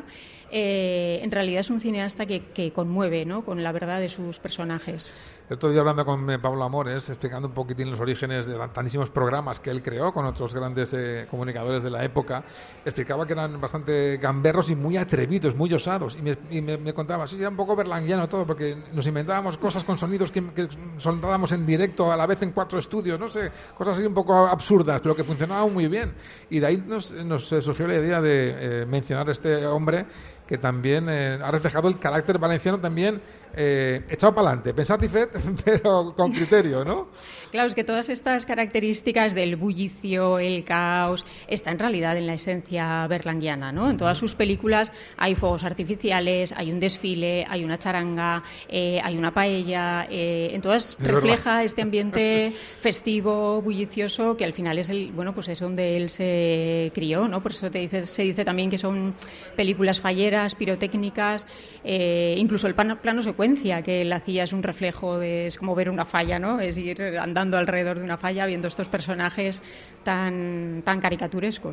eh, en realidad es un cineasta que, que conmueve, ¿no?, con la verdad de sus personajes. El otro día, hablando con eh, Pablo Amores, explicando un poquitín los orígenes de tantísimos programas que él creó con otros grandes eh, comunicadores de la época, explicaba que eran bastante gamberros y muy atrevidos, muy osados, y me, y me, me contaba, sí, era un poco berlanguiano todo, porque nos inventábamos cosas con sonidos que, que sonábamos en directo a la vez en cuatro estudios, no sé, cosas así un poco absurdas, pero que funcionaban muy bien. Y de ahí nos, nos surgió la idea de eh, mencionar a este hombre que también eh, ha reflejado el carácter valenciano también eh, echado para adelante, pensat y fet, pero con criterio, ¿no? Claro, es que todas estas características del bullicio, el caos, está en realidad en la esencia berlanguiana, ¿no? En todas sus películas hay fuegos artificiales, hay un desfile, hay una charanga, eh, hay una paella, eh, en todas es refleja verdad. Este ambiente festivo, bullicioso, que al final es el, bueno, pues es donde él se crió, ¿no? Por eso te dice, se dice también que son películas falleras, pirotécnicas, eh, incluso el plano, plano secuencia que él hacía es un reflejo, de, es como ver una falla, ¿no? Es ir andando alrededor de una falla viendo estos personajes tan, tan caricaturescos.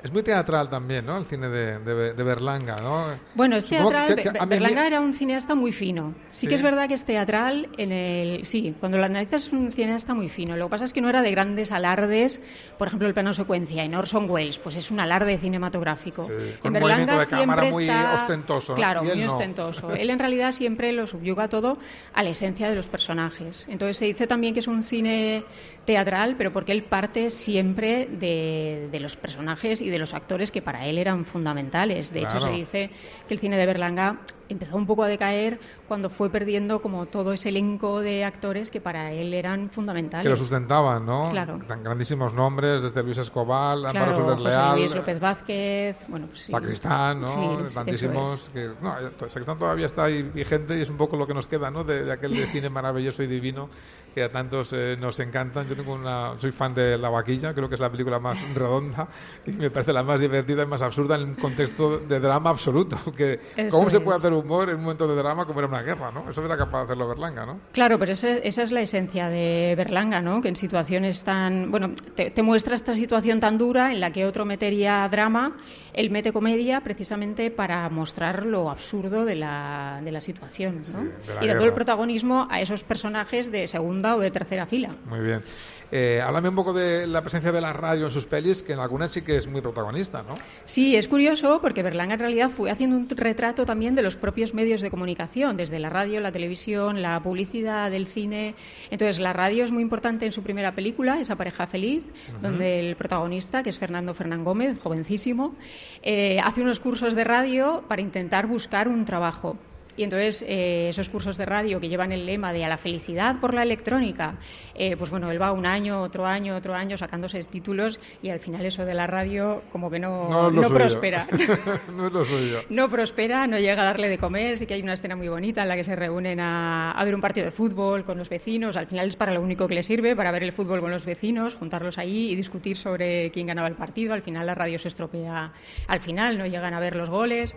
Es muy teatral también, ¿no? El cine de, de, de Berlanga, ¿no? Bueno, es Supongo teatral. que- que a mí- Berlanga era un cineasta muy fino. Sí, Sí. que es verdad que es teatral en el... Sí, cuando lo analizas es un cineasta muy fino. Lo que pasa es que no era de grandes alardes. Por ejemplo, el plano secuencia en Orson Welles, pues es un alarde cinematográfico. Sí, con En un movimiento Berlanga de cámara siempre muy está... ostentoso, ¿no? Claro, Y él muy no. ostentoso. Él en realidad siempre lo subyuga todo a la esencia de los personajes. Entonces se dice también que es un cine teatral, pero porque él parte siempre de, de los personajes y de los actores que para él eran fundamentales. De hecho, Claro. se dice que el cine de Berlanga empezó un poco a decaer cuando fue perdiendo como todo ese elenco de actores que para él eran fundamentales. Que lo sustentaban, ¿no? Claro. Tan grandísimos nombres, desde Luis Escobar, Amparo Claro, Soler José Leal, Luis López Vázquez, bueno, pues sí. Sacristán, ¿no? Sí, eso Tantísimos. es. Que, no, Sacristán todavía está ahí vigente y es un poco lo que nos queda, ¿no? De, de aquel de cine maravilloso y divino que a tantos eh, nos encantan. Yo tengo una, soy fan de La Vaquilla, creo que es la película más redonda y me parece la más divertida y más absurda en un contexto de drama absoluto. Que, Eso ¿Cómo se es. puede hacer humor en un momento de drama como era una guerra, ¿no? Eso era capaz de hacerlo Berlanga, ¿no? Claro, pero ese- esa es la esencia de Berlanga, ¿no? Que en situaciones tan... Bueno, te, te muestra esta situación tan dura en la que otro metería drama, él mete comedia precisamente para mostrar lo absurdo de la, de la situación, ¿no? de la Y dando guerra. el protagonismo a esos personajes de segunda o de tercera fila. Muy bien. Eh, háblame un poco de la presencia de la radio en sus pelis, que en algunas sí que es muy protagonista, ¿no? Sí, es curioso porque Berlanga en realidad fue haciendo un retrato también de los propios medios de comunicación, desde la radio, la televisión, la publicidad, del cine. Entonces, la radio es muy importante en su primera película, Esa pareja feliz, Ujú. donde el protagonista, que es Fernando Fernán Gómez, jovencísimo, eh, hace unos cursos de radio para intentar buscar un trabajo. Y entonces eh, esos cursos de radio que llevan el lema de a la felicidad por la electrónica, eh, pues bueno, él va un año, otro año, otro año sacándose títulos y al final eso de la radio como que no, No es lo no suyo. prospera. No es lo suyo. No prospera, no llega a darle de comer. Sí que hay una escena muy bonita en la que se reúnen a, a ver un partido de fútbol con los vecinos. Al final es para lo único que le sirve, para ver el fútbol con los vecinos, juntarlos ahí y discutir sobre quién ganaba el partido. Al final la radio se estropea. Al final no llegan a ver los goles.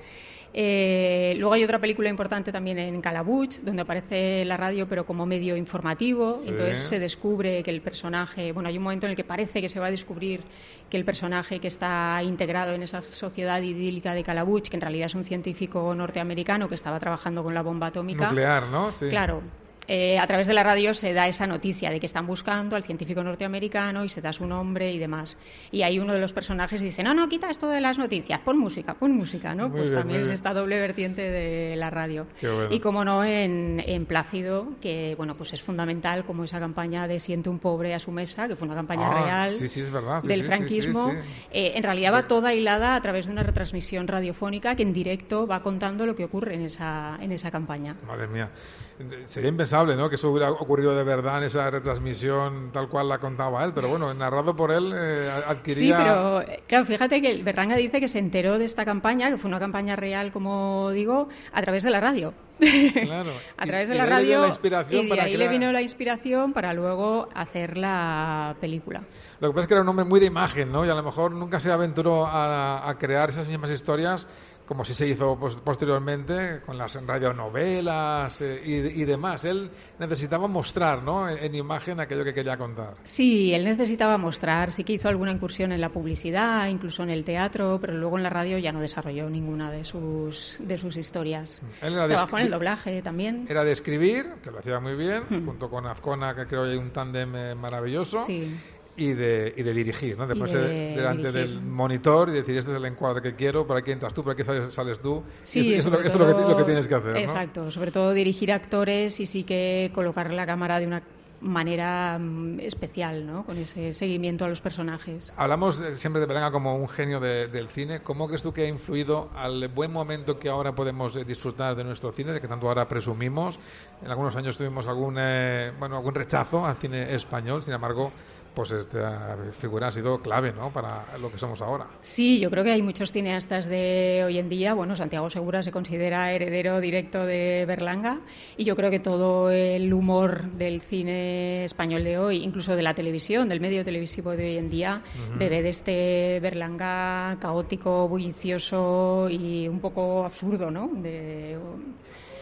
Eh, luego hay otra película importante también en Calabuch, donde aparece la radio pero como medio informativo. Sí. Entonces se descubre que el personaje, bueno, hay un momento en el que parece que se va a descubrir que el personaje que está integrado en esa sociedad idílica de Calabuch, que en realidad es un científico norteamericano que estaba trabajando con la bomba atómica. Nuclear, ¿no? Sí. Claro. Eh, a través de la radio se da esa noticia de que están buscando al científico norteamericano y se da su nombre y demás. Y ahí uno de los personajes dice, no, no, quita esto de las noticias, pon música, pon música, ¿no? Muy Pues bien, también muy es bien. esta doble vertiente de la radio. Qué bueno. Y como no, en, en Plácido, que bueno, pues es fundamental como esa campaña de Siente un pobre a su mesa, que fue una campaña Ah, real sí, sí, es verdad, sí, del sí, sí, franquismo. sí, sí. Eh, en realidad va toda hilada a través de una retransmisión radiofónica que en directo va contando lo que ocurre en esa, en esa campaña. Madre mía. Sería impensable, ¿no? Que eso hubiera ocurrido de verdad en esa retransmisión tal cual la contaba él, pero bueno, narrado por él eh, adquiría... Sí, pero eh, claro, fíjate que el Berlanga dice que se enteró de esta campaña, que fue una campaña real, como digo, a través de la radio. Claro. A Y- través de y la de ahí le dio radio la inspiración y de para ahí le crear- vino la inspiración para luego hacer la película. Lo que pasa es que era un hombre muy de imagen, ¿no? Y a lo mejor nunca se aventuró a, a crear esas mismas historias como si se hizo pos- posteriormente con las radionovelas eh, y, y demás. Él necesitaba mostrar, ¿no? En, en imagen aquello que quería contar. Sí, él necesitaba mostrar, sí que hizo alguna incursión en la publicidad, incluso en el teatro, pero luego en la radio ya no desarrolló ninguna de sus, de sus historias. Él era de Trabajó en el escri- doblaje también. Era de escribir, que lo hacía muy bien, Hmm. junto con Azcona, que creo que hay un tándem eh, maravilloso. Sí. Y de, y de dirigir, ¿no? De Y ponerse de delante dirigir. del monitor y decir, este es el encuadre que quiero, por aquí entras tú, por aquí sales, sales tú. Sí, y esto, esto es lo, sobre esto es lo que, todo- lo que tienes que hacer, ¿no? Exacto, sobre todo dirigir actores y sí que colocar la cámara de una manera mm, especial, ¿no? Con ese seguimiento a los personajes. Hablamos eh, siempre de Berlanga como un genio de- del cine. ¿Cómo crees tú que ha influido al buen momento que ahora podemos eh, disfrutar de nuestro cine, de que tanto ahora presumimos? En algunos años tuvimos algún, eh, bueno, algún rechazo al cine español, sin embargo, pues esta figura ha sido clave, ¿no? Para lo que somos ahora. Sí, yo creo que hay muchos cineastas de hoy en día. Bueno, Santiago Segura se considera heredero directo de Berlanga y yo creo que todo el humor del cine español de hoy, incluso de la televisión, del medio televisivo de hoy en día, Ujú. bebe de este Berlanga caótico, bullicioso y un poco absurdo, ¿no? De,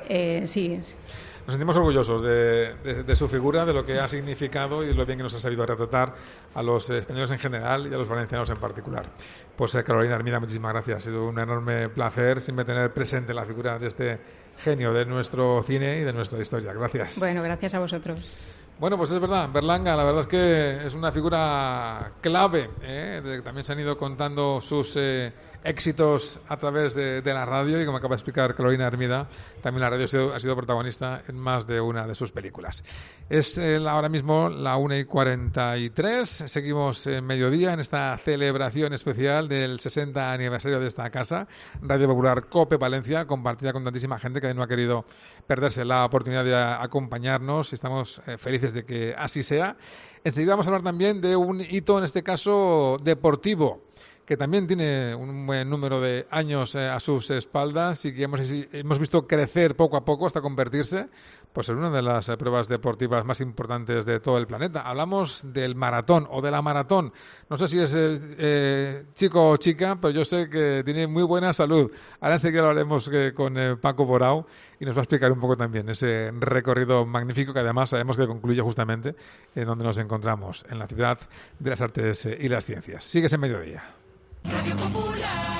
Eh, sí, sí. Nos sentimos orgullosos de, de, de su figura, de lo que ha significado y de lo bien que nos ha sabido retratar a los españoles en general y a los valencianos en particular. Pues eh, Carolina Hermida, muchísimas gracias. Ha sido un enorme placer siempre tener presente la figura de este genio de nuestro cine y de nuestra historia. Gracias. Bueno, gracias a vosotros. Bueno, pues es verdad, Berlanga, la verdad es que es una figura clave, ¿eh? De, también se han ido contando sus eh, éxitos a través de, de la radio y, como acaba de explicar Carolina Hermida, también la radio ha sido, ha sido protagonista en más de una de sus películas. Es eh, ahora mismo la una y cuarenta y tres, seguimos en mediodía en esta celebración especial del sesenta aniversario de esta casa, Radio Popular COPE Valencia, compartida con tantísima gente que no ha querido perderse la oportunidad de acompañarnos. Estamos eh, felices de que así sea. Enseguida vamos a hablar también de un hito, en este caso deportivo, que también tiene un buen número de años eh, a sus espaldas y que hemos, hemos visto crecer poco a poco hasta convertirse pues en una de las eh, pruebas deportivas más importantes de todo el planeta. Hablamos del maratón o de la maratón. No sé si es eh, eh, chico o chica, pero yo sé que tiene muy buena salud. Ahora enseguida lo haremos eh, con eh, Paco Borao y nos va a explicar un poco también ese recorrido magnífico que además sabemos que concluye justamente en donde nos encontramos, en la ciudad de las artes eh, y las ciencias. Sigues en mediodía. Radio Popular.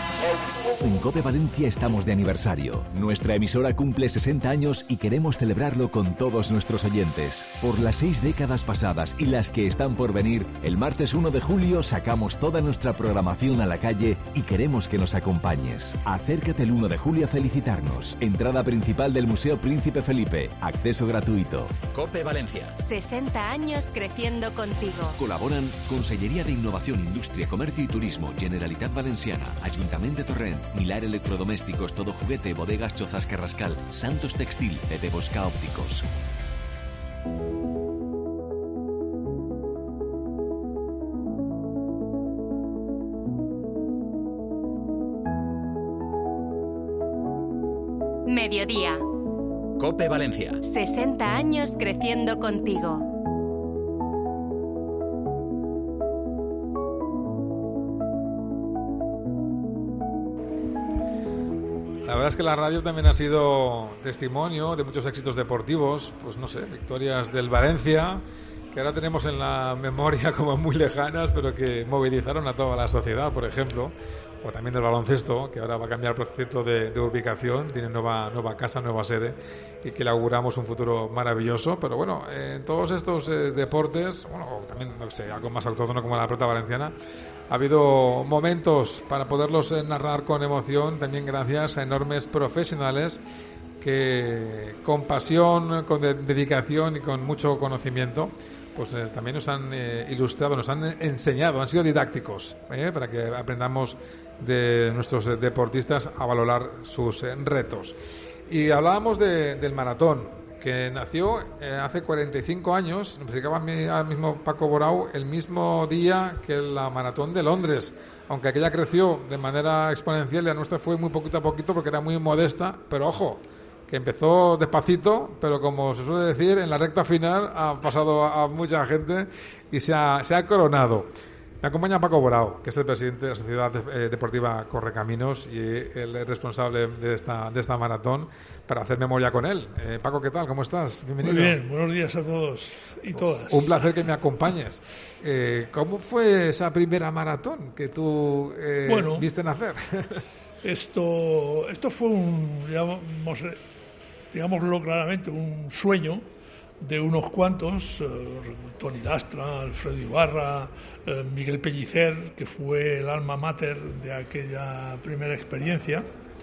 En COPE Valencia estamos de aniversario. Nuestra emisora cumple sesenta años y queremos celebrarlo con todos nuestros oyentes. Por las seis décadas pasadas y las que están por venir, el martes uno de julio sacamos toda nuestra programación a la calle y queremos que nos acompañes. Acércate el uno de julio a felicitarnos. Entrada principal del Museo Príncipe Felipe. Acceso gratuito. COPE Valencia. sesenta años creciendo contigo. Colaboran Consellería de Innovación, Industria, Comercio y Turismo, Generalitat Valenciana, Ayuntamiento de Torrent, Milar Electrodomésticos, Todo Juguete, Bodegas Chozas Carrascal, Santos Textil, Pepe Bosca Ópticos. Mediodía. COPE Valencia. sesenta años creciendo contigo. La verdad es que la radio también ha sido testimonio de muchos éxitos deportivos, pues no sé, victorias del Valencia, que ahora tenemos en la memoria como muy lejanas, pero que movilizaron a toda la sociedad, por ejemplo, o también del baloncesto, que ahora va a cambiar el proyecto de, de ubicación, tiene nueva, nueva casa, nueva sede, y que le auguramos un futuro maravilloso. Pero bueno, en todos estos eh, deportes, bueno, también, no sé, algo más autóctono como la pelota valenciana, ha habido momentos para poderlos eh, narrar con emoción, también gracias a enormes profesionales que con pasión, con de- dedicación y con mucho conocimiento, pues eh, también nos han eh, ilustrado, nos han enseñado, han sido didácticos, eh, para que aprendamos de nuestros eh, deportistas a valorar sus eh, retos. Y hablábamos de, del maratón, que nació eh, hace cuarenta y cinco años, nos explicaba al mismo Paco Borao, el mismo día que la maratón de Londres, aunque aquella creció de manera exponencial, la nuestra fue muy poquito a poquito porque era muy modesta, pero ojo, que empezó despacito, pero como se suele decir, en la recta final ha pasado a, a mucha gente y se ha, se ha coronado. Me acompaña Paco Borao, que es el presidente de la Sociedad eh, Deportiva Correcaminos y el responsable de esta, de esta maratón, para hacer memoria con él. Eh, Paco, ¿qué tal? ¿Cómo estás? Bienvenido. Muy bien, buenos días a todos y todas. Un placer que me acompañes. Eh, ¿Cómo fue esa primera maratón que tú eh, bueno, viste nacer? esto, esto fue un, digamos, digámoslo claramente, un sueño de unos cuantos, eh, Toni Lastra, Alfredo Ibarra, eh, Miguel Pellicer, que fue el alma mater de aquella primera experiencia.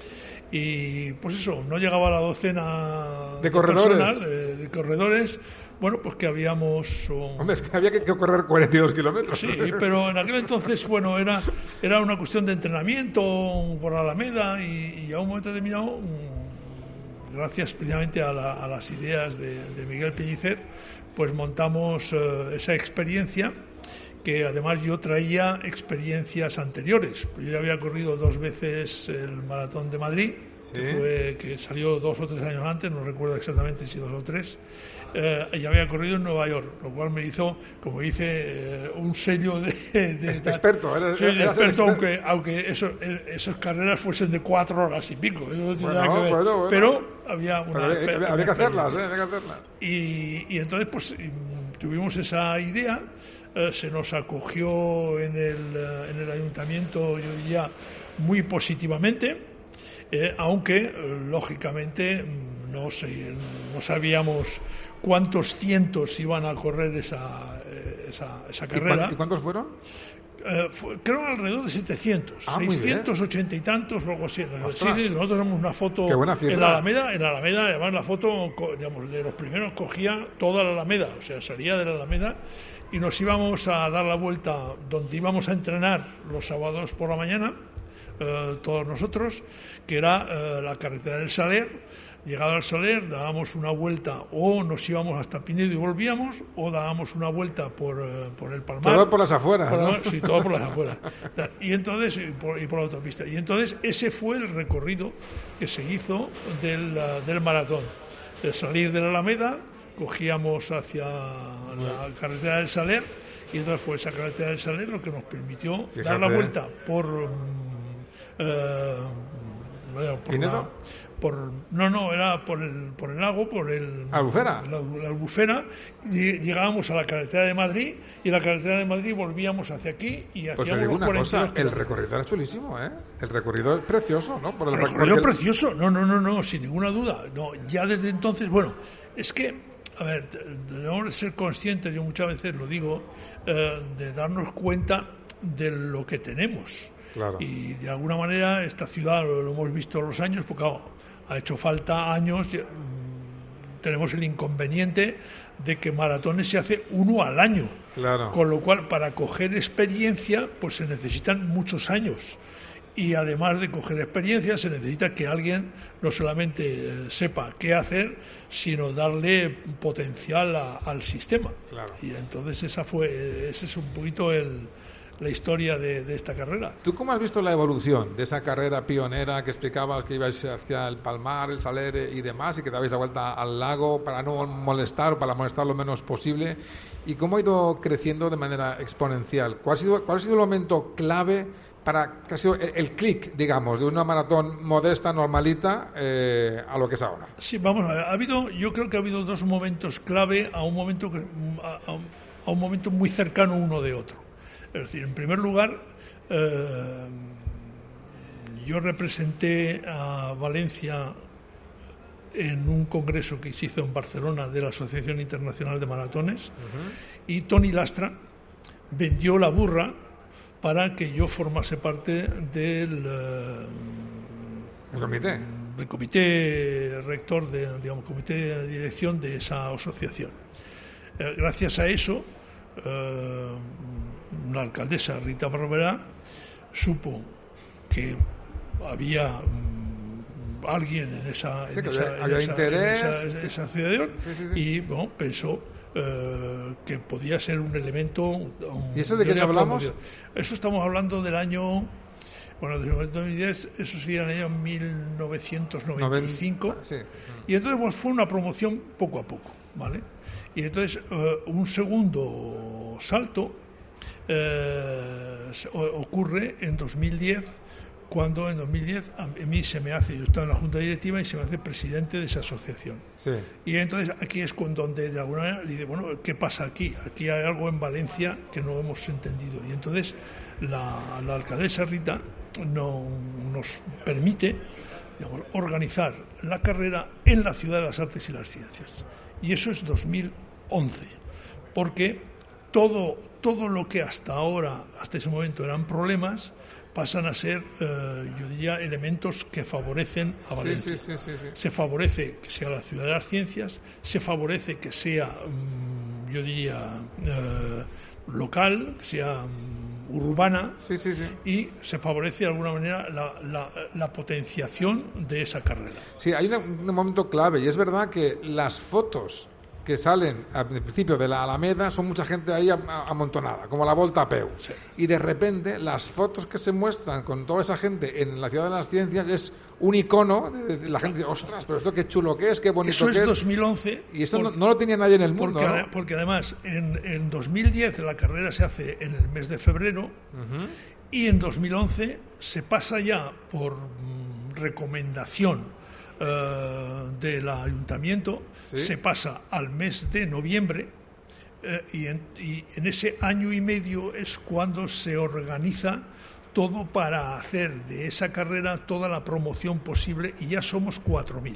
Y pues eso, no llegaba a la docena de, de corredores. Personal, eh, de corredores. Bueno, pues que habíamos... Um... Hombre, es que había que, que correr cuarenta y dos kilómetros. Sí, pero en aquel entonces, bueno, era, era una cuestión de entrenamiento por la Alameda y, y a un momento determinado, um, gracias precisamente a, la, a las ideas de, de Miguel Pellicer, pues montamos uh, esa experiencia que además yo traía experiencias anteriores. Yo ya había corrido dos veces el Maratón de Madrid, ¿sí? que, fue, que salió dos o tres años antes, no recuerdo exactamente si dos o tres, eh, y había corrido en Nueva York, lo cual me hizo, como dice, eh, un sello de... de es experto, eres, soy eres experto, experto. aunque, aunque eso, esas carreras fuesen de cuatro horas y pico, eso no tiene bueno, nada que ver. Bueno, bueno. Pero había una... Pero había, había, había que hacerlas, ¿eh? Había que hacerlas. Y, y entonces, pues, tuvimos esa idea. Eh, se nos acogió en el, eh, en el ayuntamiento, yo diría, muy positivamente, eh, aunque, eh, lógicamente, no, sé, no sabíamos cuántos cientos iban a correr esa, eh, esa, esa carrera. ¿Y cuántos fueron? Eh, fue, creo alrededor de setecientos, ah, seiscientos ochenta y tantos o algo así. Sí, nosotros tenemos una foto en la Alameda, en la Alameda, además la foto, digamos, de los primeros cogía toda la Alameda, o sea, salía de la Alameda y nos íbamos a dar la vuelta donde íbamos a entrenar los sábados por la mañana, eh, todos nosotros, que era eh, la carretera del Saler. Llegado al Saler, dábamos una vuelta, o nos íbamos hasta Pinedo y volvíamos, o dábamos una vuelta por, eh, por el Palmar. Todo por las afueras, por, ¿no? Sí, todo por las afueras. Y entonces, y por, y por la autopista. Y entonces, ese fue el recorrido que se hizo del, del maratón. De salir de la Alameda, cogíamos hacia la carretera del Saler, y entonces fue esa carretera del Saler lo que nos permitió Fíjate. dar la vuelta por... Eh, por la, por, no, no, era por el, por el lago, por el... ¿Albufera? La, la Albufera, y llegábamos a la carretera de Madrid, y la carretera de Madrid volvíamos hacia aquí y hacíamos... Pues te digo una cosa, el recorrido era chulísimo, ¿eh? El recorrido es precioso, ¿no? Por el, el recorrido porque... precioso, no, no, no, no, sin ninguna duda. No, ya desde entonces, bueno, es que, a ver, debemos ser conscientes, yo muchas veces lo digo, eh, de darnos cuenta de lo que tenemos. Claro. Y de alguna manera esta ciudad lo, lo hemos visto los años, porque oh, ha hecho falta años. Tenemos el inconveniente de que maratones se hace uno al año, claro. Con lo cual para coger experiencia pues se necesitan muchos años, y además de coger experiencia se necesita que alguien no solamente eh, sepa qué hacer, sino darle potencial a, al sistema, claro. Y entonces esa fue ese es un poquito el la historia de, de esta carrera. ¿Tú cómo has visto la evolución de esa carrera pionera que explicabas que ibais hacia el Palmar, el Saler y demás, y que dabais la vuelta al lago para no molestar, para molestar lo menos posible? ¿Y cómo ha ido creciendo de manera exponencial? ¿Cuál ha sido, cuál ha sido el momento clave para que ha sido el, el clic, digamos, de una maratón modesta, normalita, eh, a lo que es ahora? Sí, vamos a ver. Ha habido, yo creo que ha habido dos momentos clave a un momento que, a, a un momento muy cercano uno de otro. Es decir, en primer lugar, eh, yo representé a Valencia en un congreso que se hizo en Barcelona de la Asociación Internacional de Maratones, uh-huh. Y Toni Lastra vendió la burra para que yo formase parte del eh, ¿El comité? del comité rector, de, digamos, comité de dirección de esa asociación. Eh, gracias a eso, eh, la alcaldesa Rita Barberá supo que había um, alguien en esa, sí, en esa, había en esa, interés, en esa, en sí. esa asociación, sí, sí, sí. Y bueno, pensó eh, que podía ser un elemento. Un, ¿Y eso de qué hablamos? Promoción. Eso estamos hablando del año. Bueno, desde el dos mil diez, eso sería en el año mil novecientos noventa y cinco. noventa, sí. Y entonces pues, fue una promoción poco a poco, ¿vale? Y entonces eh, un segundo salto eh, ocurre en dos mil diez, cuando en dos mil diez a mí se me hace, yo estaba en la junta directiva y se me hace presidente de esa asociación. Sí. Y entonces aquí es cuando donde de alguna manera dice, bueno, ¿qué pasa aquí? Aquí hay algo en Valencia que no hemos entendido. Y entonces la, la alcaldesa Rita no, nos permite, digamos, organizar la carrera en la Ciudad de las Artes y las Ciencias. Y eso es dos mil once, porque todo, todo lo que hasta ahora, hasta ese momento eran problemas, pasan a ser, eh, yo diría, elementos que favorecen a Valencia. Sí, sí, sí, sí, sí. Se favorece que sea la Ciudad de las Ciencias, se favorece que sea, mmm, yo diría, eh, local, que sea mmm, urbana, sí, sí, sí. Y se favorece de alguna manera la, la, la potenciación de esa carrera. Sí, hay un, un momento clave, y es verdad que las fotos que salen al principio de la Alameda, son mucha gente ahí amontonada, como la Volta a Peu. Sí. Y de repente las fotos que se muestran con toda esa gente en la Ciudad de las Ciencias es un icono, de, de, la gente dice, ostras, pero esto qué chulo que es, qué bonito eso que es. Eso es dos mil once. Y esto por, no, no lo tenía nadie en el mundo. Porque, ¿no? porque además en, en dos mil diez la carrera se hace en el mes de febrero, uh-huh. y en dos mil once se pasa ya por mm, recomendación Uh, del ayuntamiento, ¿sí? Se pasa al mes de noviembre, uh, y, en, y en ese año y medio es cuando se organiza todo para hacer de esa carrera toda la promoción posible, y ya somos cuatro mil.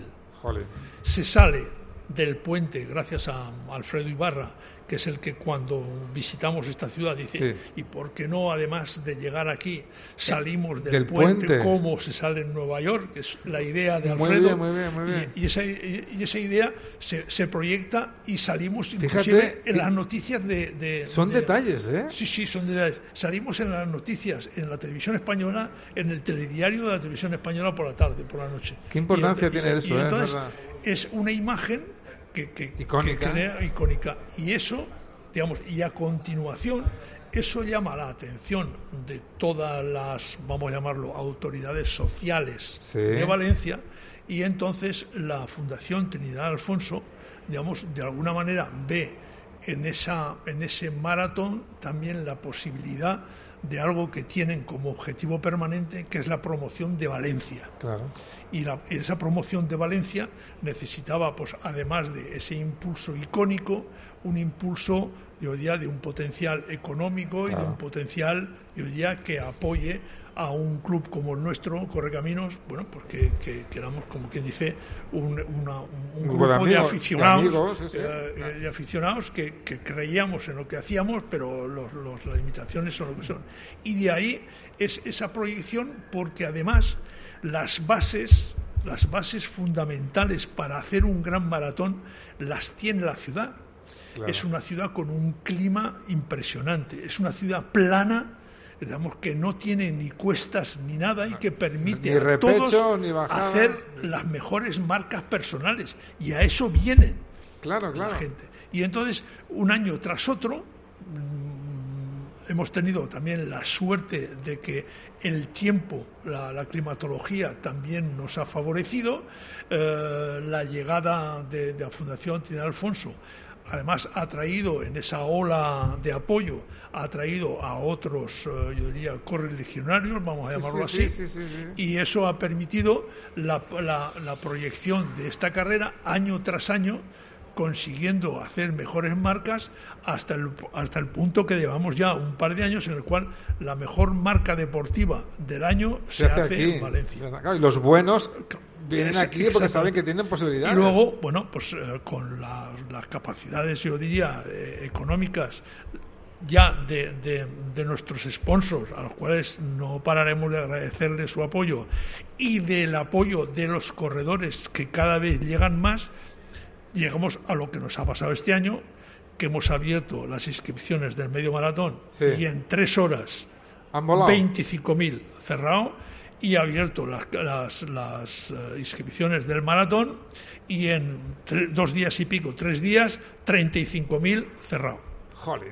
Se sale del puente gracias a Alfredo Ibarra, que es el que cuando visitamos esta ciudad dice, sí. ¿y por qué no, además de llegar aquí, salimos del, del puente, puente como se sale en Nueva York? Que es la idea de muy Alfredo. Bien, muy bien, muy bien. Y, y, esa, y esa idea se, se proyecta y salimos inclusive Fíjate, en las noticias de... de son de, detalles, ¿eh? Sí, sí, son detalles. Salimos en las noticias, en la televisión española, en el telediario de la televisión española por la tarde, por la noche. ¿Qué importancia y, tiene y, eso? Y eh, entonces es una imagen que, que, icónica. que crea icónica. Y eso, digamos, y a continuación, eso llama la atención de todas las, vamos a llamarlo, autoridades sociales sí. de Valencia, y entonces la Fundación Trinidad Alfonso, digamos, de alguna manera ve en, esa, en ese maratón también la posibilidad de algo que tienen como objetivo permanente, que es la promoción de Valencia. Claro. Y la, esa promoción de Valencia necesitaba, pues, además de ese impulso icónico, un impulso, yo diría, de un potencial económico, claro. y de un potencial, yo diría, que apoye a un club como el nuestro, Correcaminos, bueno, pues que, que, que éramos, como quien dice, un, una, un, un grupo de, amigos, de aficionados, de, amigos, sí, sí. Eh, de aficionados que, que creíamos en lo que hacíamos, pero los, los, las limitaciones son lo que son. Y de ahí es esa proyección, porque además las bases, las bases fundamentales para hacer un gran maratón las tiene la ciudad. Claro. Es una ciudad con un clima impresionante, es una ciudad plana, digamos, que no tiene ni cuestas ni nada, y que permite ni repecho, a todos ni bajada, hacer las mejores marcas personales, y a eso vienen claro, claro. la gente. Y entonces, un año tras otro, mmm, hemos tenido también la suerte de que el tiempo, la, la climatología también nos ha favorecido, eh, la llegada de, de la Fundación Trinidad Alfonso además ha traído, en esa ola de apoyo, ha traído a otros, eh, yo diría, correligionarios, vamos a sí, llamarlo sí, así, sí, sí, sí, sí. Y eso ha permitido la, la, la proyección de esta carrera año tras año, consiguiendo hacer mejores marcas hasta el, hasta el punto que llevamos ya un par de años en el cual la mejor marca deportiva del año se, se hace, hace aquí, en Valencia. Y los buenos vienen es, aquí porque saben que tienen posibilidades. Y luego, bueno, pues eh, con la, las capacidades, yo diría, eh, económicas ya de, de, de nuestros sponsors, a los cuales no pararemos de agradecerles su apoyo, y del apoyo de los corredores, que cada vez llegan más, llegamos a lo que nos ha pasado este año, que hemos abierto las inscripciones del medio maratón, sí. y en tres horas veinticinco mil cerrado, y ha abierto las, las, las uh, inscripciones del maratón, y en tre- dos días y pico, tres días, treinta y cinco mil cerrado. Jolín.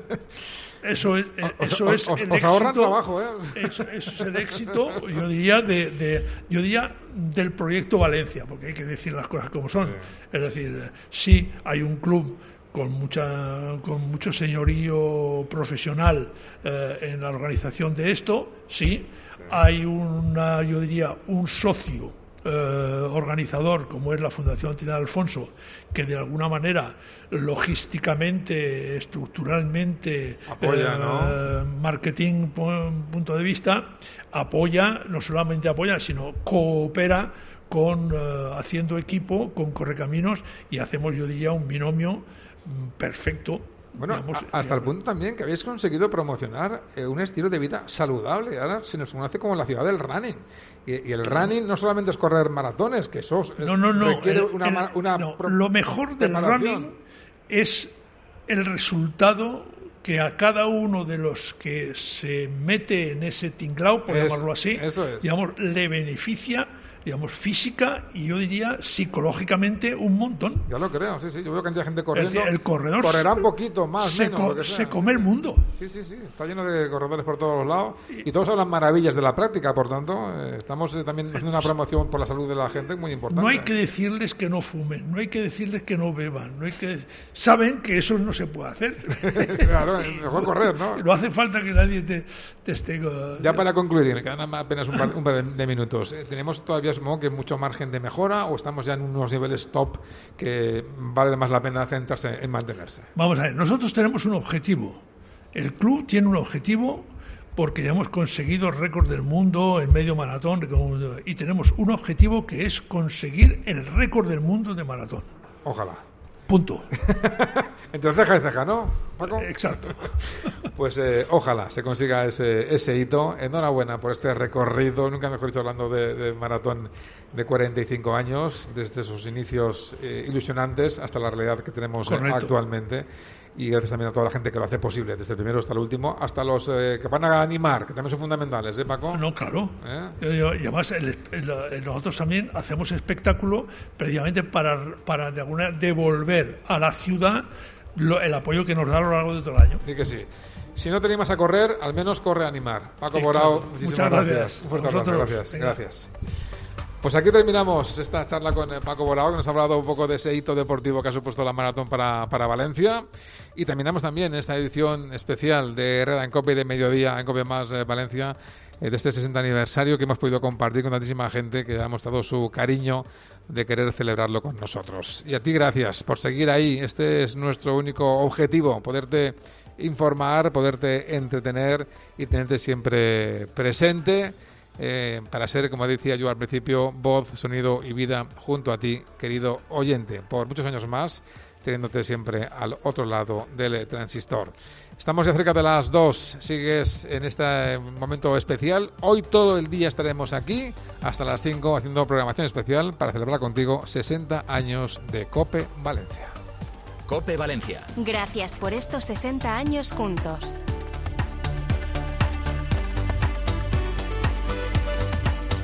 Eso es, eso os, es os, el os ahorran éxito, trabajo, ¿eh? Eso, eso es el éxito, yo diría, de, de, yo diría, del proyecto Valencia, porque hay que decir las cosas como son. Sí. Es decir, sí hay un club con mucha, con mucho señorío profesional eh, en la organización de esto, sí. sí. Hay una, yo diría, un socio Eh, organizador como es la Fundación Trinidad Alfonso, que de alguna manera logísticamente, estructuralmente, apoya, eh, ¿no? marketing punto de vista, apoya, no solamente apoya, sino coopera con eh, haciendo equipo con Correcaminos, y hacemos, yo diría, un binomio perfecto. Bueno, digamos, a, hasta eh, el punto también que habéis conseguido promocionar eh, un estilo de vida saludable. Ahora se nos conoce como la ciudad del running. Y, y el running no solamente es correr maratones, que eso es, no, no, no, requiere el, una... el, una no, pro- lo mejor del running es el resultado que a cada uno de los que se mete en ese tinglao, por es, llamarlo así, eso es. digamos, le beneficia, digamos, física y yo diría psicológicamente un montón. Ya lo creo, sí, sí. Yo veo cantidad de gente corriendo. Es decir, el corredor correrá un poquito más, se, menos, co se come el mundo. Sí, sí, sí. Está lleno de corredores por todos los lados y todos hablan maravillas de la práctica. Por tanto, eh, estamos eh, también haciendo una promoción por la salud de la gente muy importante. No hay que decirles que no fumen, no hay que decirles que no beban, no hay que saben que eso no se puede hacer. Claro, es mejor correr, ¿no? No hace falta que nadie te, te esté. Ya para concluir, me quedan apenas un par, un par de, de minutos. Eh, tenemos todavía, supongo que mucho margen de mejora o estamos ya en unos niveles top que vale más la pena centrarse en mantenerse. Vamos a ver, nosotros tenemos un objetivo. El club tiene un objetivo porque ya hemos conseguido el récord del mundo en medio maratón y tenemos un objetivo que es conseguir el récord del mundo de maratón. Ojalá. Punto. Entre ceja y ceja, ¿no, Paco? Exacto. Pues eh, ojalá se consiga ese, ese hito. Enhorabuena por este recorrido, nunca mejor dicho, hablando de, de maratón de cuarenta y cinco años, desde sus inicios eh, ilusionantes hasta la realidad que tenemos eh, actualmente. Y gracias también a toda la gente que lo hace posible, desde el primero hasta el último, hasta los eh, que van a animar, que también son fundamentales, ¿eh, Paco? No, claro. ¿Eh? Y además, el, el, el, nosotros también hacemos espectáculo precisamente para, para de alguna devolver a la ciudad lo, el apoyo que nos da a lo largo de todo el año. Sí que sí. Si no te animas a correr, al menos corre a animar. Paco Borao, muchísimas gracias. gracias. Un fuerte abrazo. Gracias. Venga. Gracias. Pues aquí terminamos esta charla con Paco Borao, que nos ha hablado un poco de ese hito deportivo que ha supuesto la maratón para, para Valencia. Y terminamos también esta edición especial de Herrera en COPE de Mediodía, en COPE Más eh, Valencia, eh, de este sesenta aniversario que hemos podido compartir con tantísima gente que ha mostrado su cariño de querer celebrarlo con nosotros. Y a ti gracias por seguir ahí. Este es nuestro único objetivo, poderte informar, poderte entretener y tenerte siempre presente. Eh, para ser, como decía yo al principio, voz, sonido y vida junto a ti, querido oyente, por muchos años más, teniéndote siempre al otro lado del transistor. Estamos ya cerca de las dos, sigues en este momento especial. Hoy todo el día estaremos aquí hasta las cinco haciendo programación especial para celebrar contigo sesenta años de COPE Valencia. COPE Valencia. Gracias por estos sesenta años juntos.